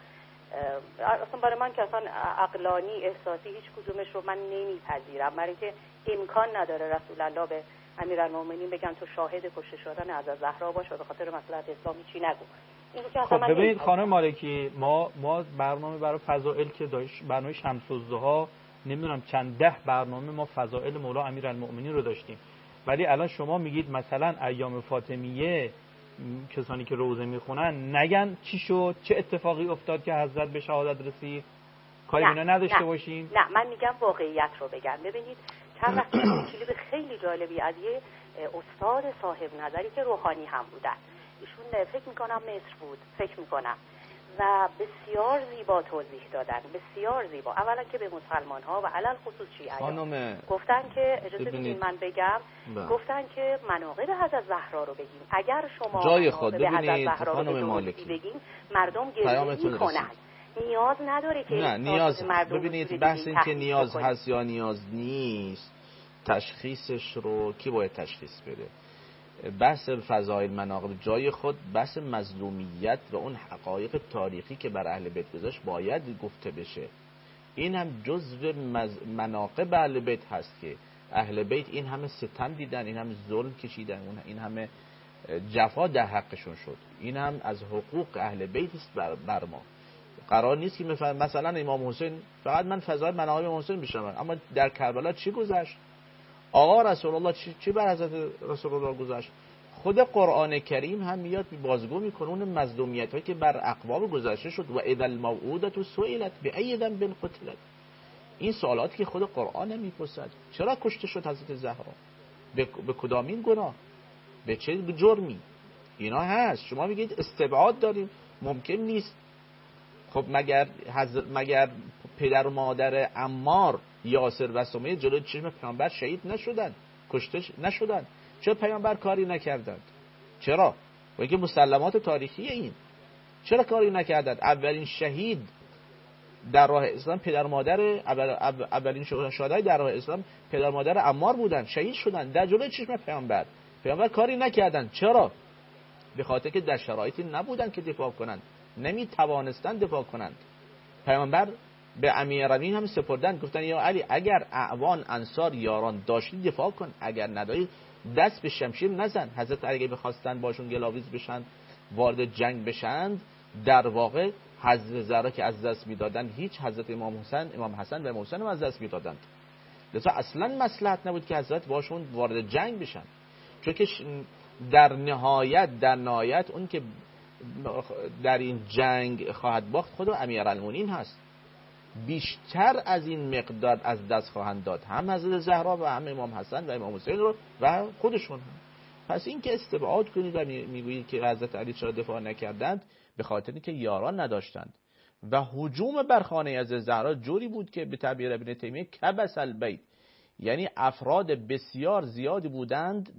اصلا برای من که اصلا عقلانی احساسی هیچ کدومش رو من نمیپذیرم، برای که امکان نداره رسول الله به امیرالمومنین بگن تو شاهد کشته شدن حضرت زهرا باش و به خاطر مصلحت اسلامی چی نگو. خب ببینید خانم مالکی، ما ما برنامه برای فضائل که داشت، برنامه شمس الضحی، نمیدونم چند ده برنامه ما فضائل مولا امیرالمومنین رو داشتیم، ولی الان شما میگید مثلا ایام فاطمیه کسانی که روزه میخونن نگن چی شد، چه اتفاقی افتاد که حضرت به شهادت رسید، کاری اینا نداشته نه. باشیم؟ نه من میگم واقعیت رو بگم. ببینید چند وقت کلیپ خیلی جالبی از یه استاد صاحب نظری که روحانی هم بودن، ایشون فکر میکنم مصر بود فکر میکنم و بسیار زیبا توضیح دادن، بسیار زیبا. اولا که به مسلمان ها و علل خصوص شیعیان گفتن که اجازه بدین من بگم با. گفتن که مناقب حضرت زهرا رو بگیم، اگر شما جای خود به ببینید خانم مالکی بگیم مردم گریه میکنن، نیاز نداره که نه نیاز ببینید بحث این که نیاز هست یا نیاز نیست، تشخیصش رو کی باید تشخیص بده؟ بحث فضائل مناقب جای خود، بحث مظلومیت و اون حقایق تاریخی که بر اهل بیت گذاشت باید گفته بشه. این هم جزء مناقب اهل بیت هست که اهل بیت این همه ستم دیدن، این همه ظلم کشیدن، این همه جفا در حقشون شد. این هم از حقوق اهل بیت است بر, بر ما. قرار نیست که مثلا امام حسین فقط من فضای مناقب امام حسین بشنوم، اما در کربلا چی گذشت؟ آقا رسول الله چی, چی بر حضرت رسول الله گذشت؟ خود قرآن کریم هم میاد بازگو میکنه اون مظلومیت هایی که بر اقوام گذشته شد. و اذا الموعودة سئلت بأی ذنب قتلت. این سوالاتی که خود قرآن میپرسد، چرا کشته شد حضرت زهرا؟ به, به کدامین گناه؟ به چه جرمی؟ اینا هست. شما میگید استبعاد داریم، ممکن نیست. خب مگر حضر... مگر پدر و مادر عمار یاسر و سمیه جلوی چشم پیامبر شهید نشدن، کشته نشدن؟ چرا پیامبر کاری نکردند؟ چرا؟ و اینکه مسلمات تاریخی این چرا کاری نکردند؟ اولین شهید در راه اسلام پدر و مادر اول... اولین شهدای در راه اسلام پدر و مادر عمار بودن، شهید شدن در جلوی چشم پیامبر. پیامبر کاری نکردند. چرا؟ به خاطر که در شرایطی نبودن که دفاع کنند، نمی توانستند دفاع کنند. پیامبر به امیرالمومنین هم سپردن، گفتن یا علی اگر اعوان انصار یاران داشتی دفاع کن، اگر نداری دست به شمشیر نزن. حضرت علی بخواستن باشون گلاویز بشن، وارد جنگ بشن، در واقع حضرت زهرا که از دست میدادن، هیچ حضرت امام حسین امام حسن و امام حسین هم از دست میدادند. لذا اصلا مصلحت نبود که حضرت باشون وارد جنگ بشن، چون که در نهایت در نهایت اون که در این جنگ خواهد باخت خود امیرالمومنین هست. بیشتر از این مقدار از دست خواهند داد، هم حضرت زهرا و هم امام حسن و امام حسین رو و خودشون هم. پس این که استبعاد کنید و میگویید که حضرت علی چرا دفاع نکردند، به خاطر اینکه یاران نداشتند. و هجوم بر خانه حضرت زهرا جوری بود که به تعبیر ابن تیمیه کبس البیت، یعنی افراد بسیار زیادی بودند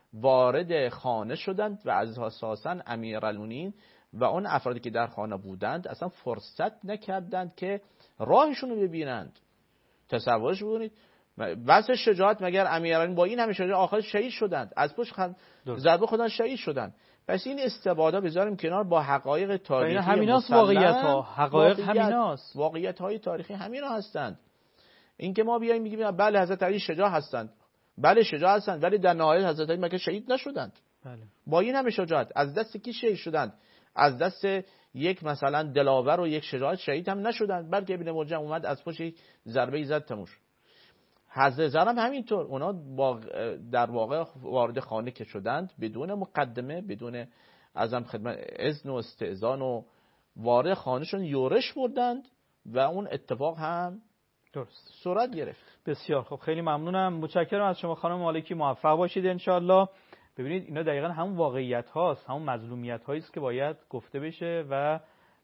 وارد خانه شدند و از اساساً امیرالمومنین و اون افرادی که در خانه بودند اصلا فرصت نکردند که راهشون رو ببینند. تصورش بکنید، بس شجاعت مگر امیرالمومنین با این همه شجاعت آخر شهید شدند، از پشت خند ضربه خودن شهید شدند. پس این استبادا بذاریم کنار، با حقایق تاریخی همیناست. واقعیت ها حقایق همیناست، واقعیت های تاریخی همینا هستند. این که ما بیایم میگیم بله حضرت علی شجاع هستند، بله شجاع هستند، ولی در نهایت حضرت علی مگه شهید نشدند؟ بله. با این همه شجاعت از دست کی شهید شدند؟ از دست یک مثلا دلاور و یک شجاعت شهید هم نشدند، بلکه ابن ملجم اومد از پشت ضربه زد تموش. حضرت زهرا هم همینطور، اونا با در واقع وارد خانه که شدند بدون مقدمه، بدون ازم خدمت اذن و استئذان و وارد خانه شدند، یورش بردند و اون اتفاق هم درست صورت گرفت. بسیار خب، خیلی ممنونم، متشکرم از شما خانم مالکی. موفق باشید ان شاء الله. ببینید اینا دقیقاً همون واقعیت هاست، همون مظلومیت هایی است که باید گفته بشه و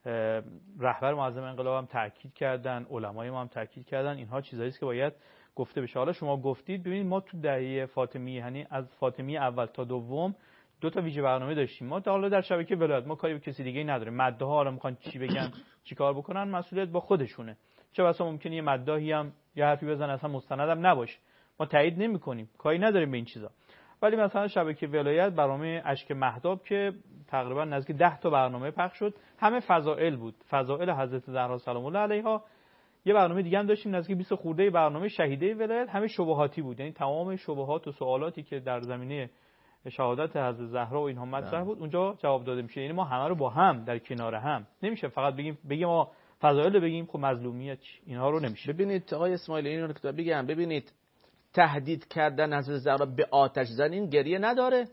رهبر معظم انقلاب هم تاکید کردن، علمای ما هم تاکید کردن، اینها چیزایی است که باید گفته بشه. حالا شما گفتید، ببینید ما تو دهه فاطمیه، یعنی از فاطمیه اول تا دوم دو تا ویژه برنامه داشتیم. ما تا حالا در شبکه ولایت ما کاری به کسی دیگه نداریم. مداها حالا میخوان چی بگن، چی کار بکنن، مسئولیت با خودشونه. چه بسا ممکنه یه مداحی هم یه حرفی بزنه اصلا مستندم نباشه، ما تایید نمی‌کنیم، کاری نداریم به این چیزا. ولی مثلا شبکه ولایت برنامه اشک مهتاب که تقریبا نزدیک ده تا برنامه پخش شد، همه فضائل بود، فضائل حضرت زهرا سلام الله علیها. یه برنامه دیگه هم داشتیم نزدیک بیست خورده برنامه شهیده ولایت، همه شبهاتی بود، یعنی تمام شبهات و سوالاتی که در زمینه شهادت حضرت زهرا و اینها مطرح بود اونجا جواب داده میشه. یعنی ما همه رو با هم در کنار هم، نمیشه فقط بگیم بگیم ما فضائل بگیم خب مظلومیت اینها رو نمیشه. ببینید آقای اسماعیلی اینو که بگم، ببینید تهدید کردن حضرت زهرا به آتش زدن این گریه نداره.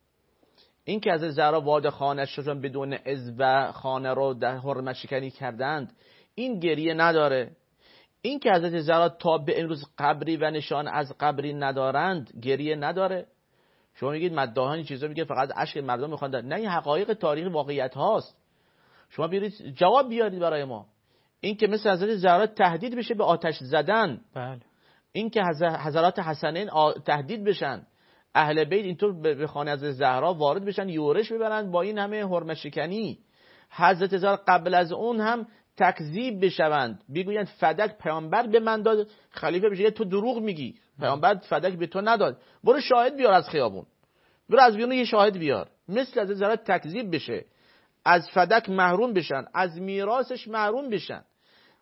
این که حضرت زهرا وارد خانه شدن بدون اذن و خانه رو در حرمت شکنی کردند این گریه نداره. این که حضرت زهرا تا به امروز قبری و نشان از قبری ندارند گریه نداره. شما میگید مداحان این چیزا میگه فقط اشک مردم میخوان، نه، این حقایق تاریخی واقعیت هاست. شما بیارید جواب بیارید برای ما. این که مثل حضرت زهرا تهدید بشه به آتش زدن، بله. این که حضرات حسنین تهدید بشن، اهل بیت اینطور به خانه حضرت زهرا وارد بشن، یورش ببرن با این همه حرمت شکنی، حضرت زهرا قبل از اون هم تکذیب بشوند، بگویند فدک پیامبر به من داد، خلیفه بشه تو دروغ میگی، پیامبر فدک به تو نداد، برو شاهد بیار از خیابون، برو از بیرون یه شاهد بیار. مثل حضرت زهرا تکذیب بشه، از فدک محروم بشن، از میراثش محروم بشن.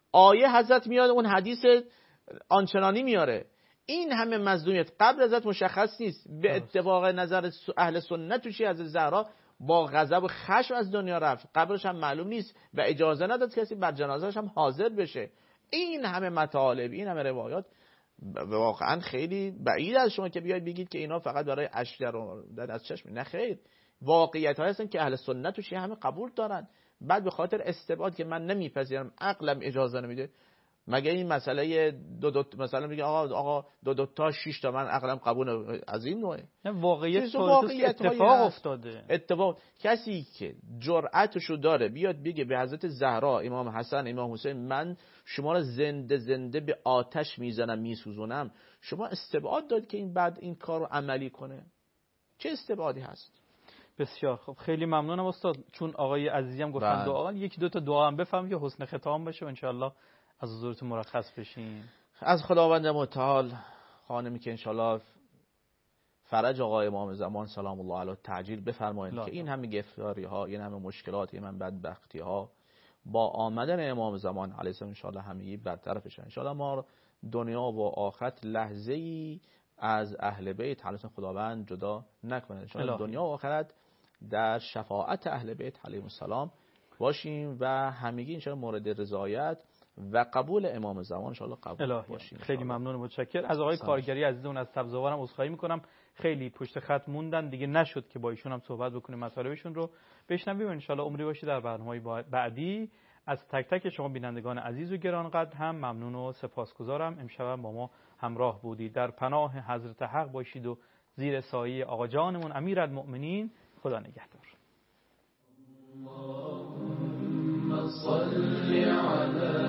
آیه حضرت میاد اون حدیث آنچنانی میاره. این همه مظلومیت قبل ازت مشخص نیست. به اتفاق نظر اهل سنت توشی از زهرا با غضب و خشم از دنیا رفت، قبرش هم معلوم نیست و اجازه نداد کسی بر جنازه‌اش هم حاضر بشه. این همه مطالب، این همه روایات واقعا خیلی بعید از شما که بیاید بگید که اینا فقط برای اشجار در از چشم. نه خیر، واقعیت های هستن که اهل سنت توشی همه قبول دارن. بعد به خاطر استبعاد که من نمیپذیرم، عقلم اجازه نمیده، مگه این مسئله دو دو مثلا میگه آقا آقا دو دو تا شش تا من عقلم قبول از این نوعه. نه واقعیت واقعیت اتفاق افتاده. اتفاق کسی که جرأتشو داره بیاد بگه به حضرت زهرا، امام حسن، امام حسین من شما رو زنده زنده به آتش میزنم میسوزونم، شما استبعاد داد که این بعد این کارو عملی کنه؟ چه استبعادی هست؟ بسیار خب، خیلی ممنونم استاد. چون آقای عزیزی هم گفتن دعا، یکی دو تا دعا هم بفهم که حسن ختام بشه و ان شاء الله از حضورتون مرخص بشین. از خداوند متعال خانمی که ان شاء الله فرج آقای امام زمان سلام الله علیه تعجیل بفرمایید که این همه گرفتاری ها، این همه مشکلات، این همه بدبختی ها با آمدن امام زمان علیه السلام ان شاء الله همگی برطرف بشه. ان شاء الله ما دنیا و آخرت لحظه ای از اهل بیت علیه خداوند جدا نکنه. ان شاء الله دنیا و آخرت در شفاعت اهل بیت علیهم السلام باشیم و همگی ان شاء الله مورد رضایت و قبول امام زمان ان شاء الله قبول باشیم. خیلی ممنون و متشکر. از آقای کارگری عزیزمون از سبزوارم عذرخواهی میکنم، خیلی پشت خط موندن دیگه، نشد که با ایشون هم صحبت بکنیم، مطالبشون رو بشنویم. ان شاء الله عمری باشه در برنامه‌های بعدی. از تک تک شما بینندگان عزیز و گرانقدر هم ممنون و سپاسگزارم. امشب با ما همراه بودید. در پناه حضرت حق باشید و زیر سایه آقا جانمون امیرالمؤمنین. خدا نگهدار. اللهم صل علی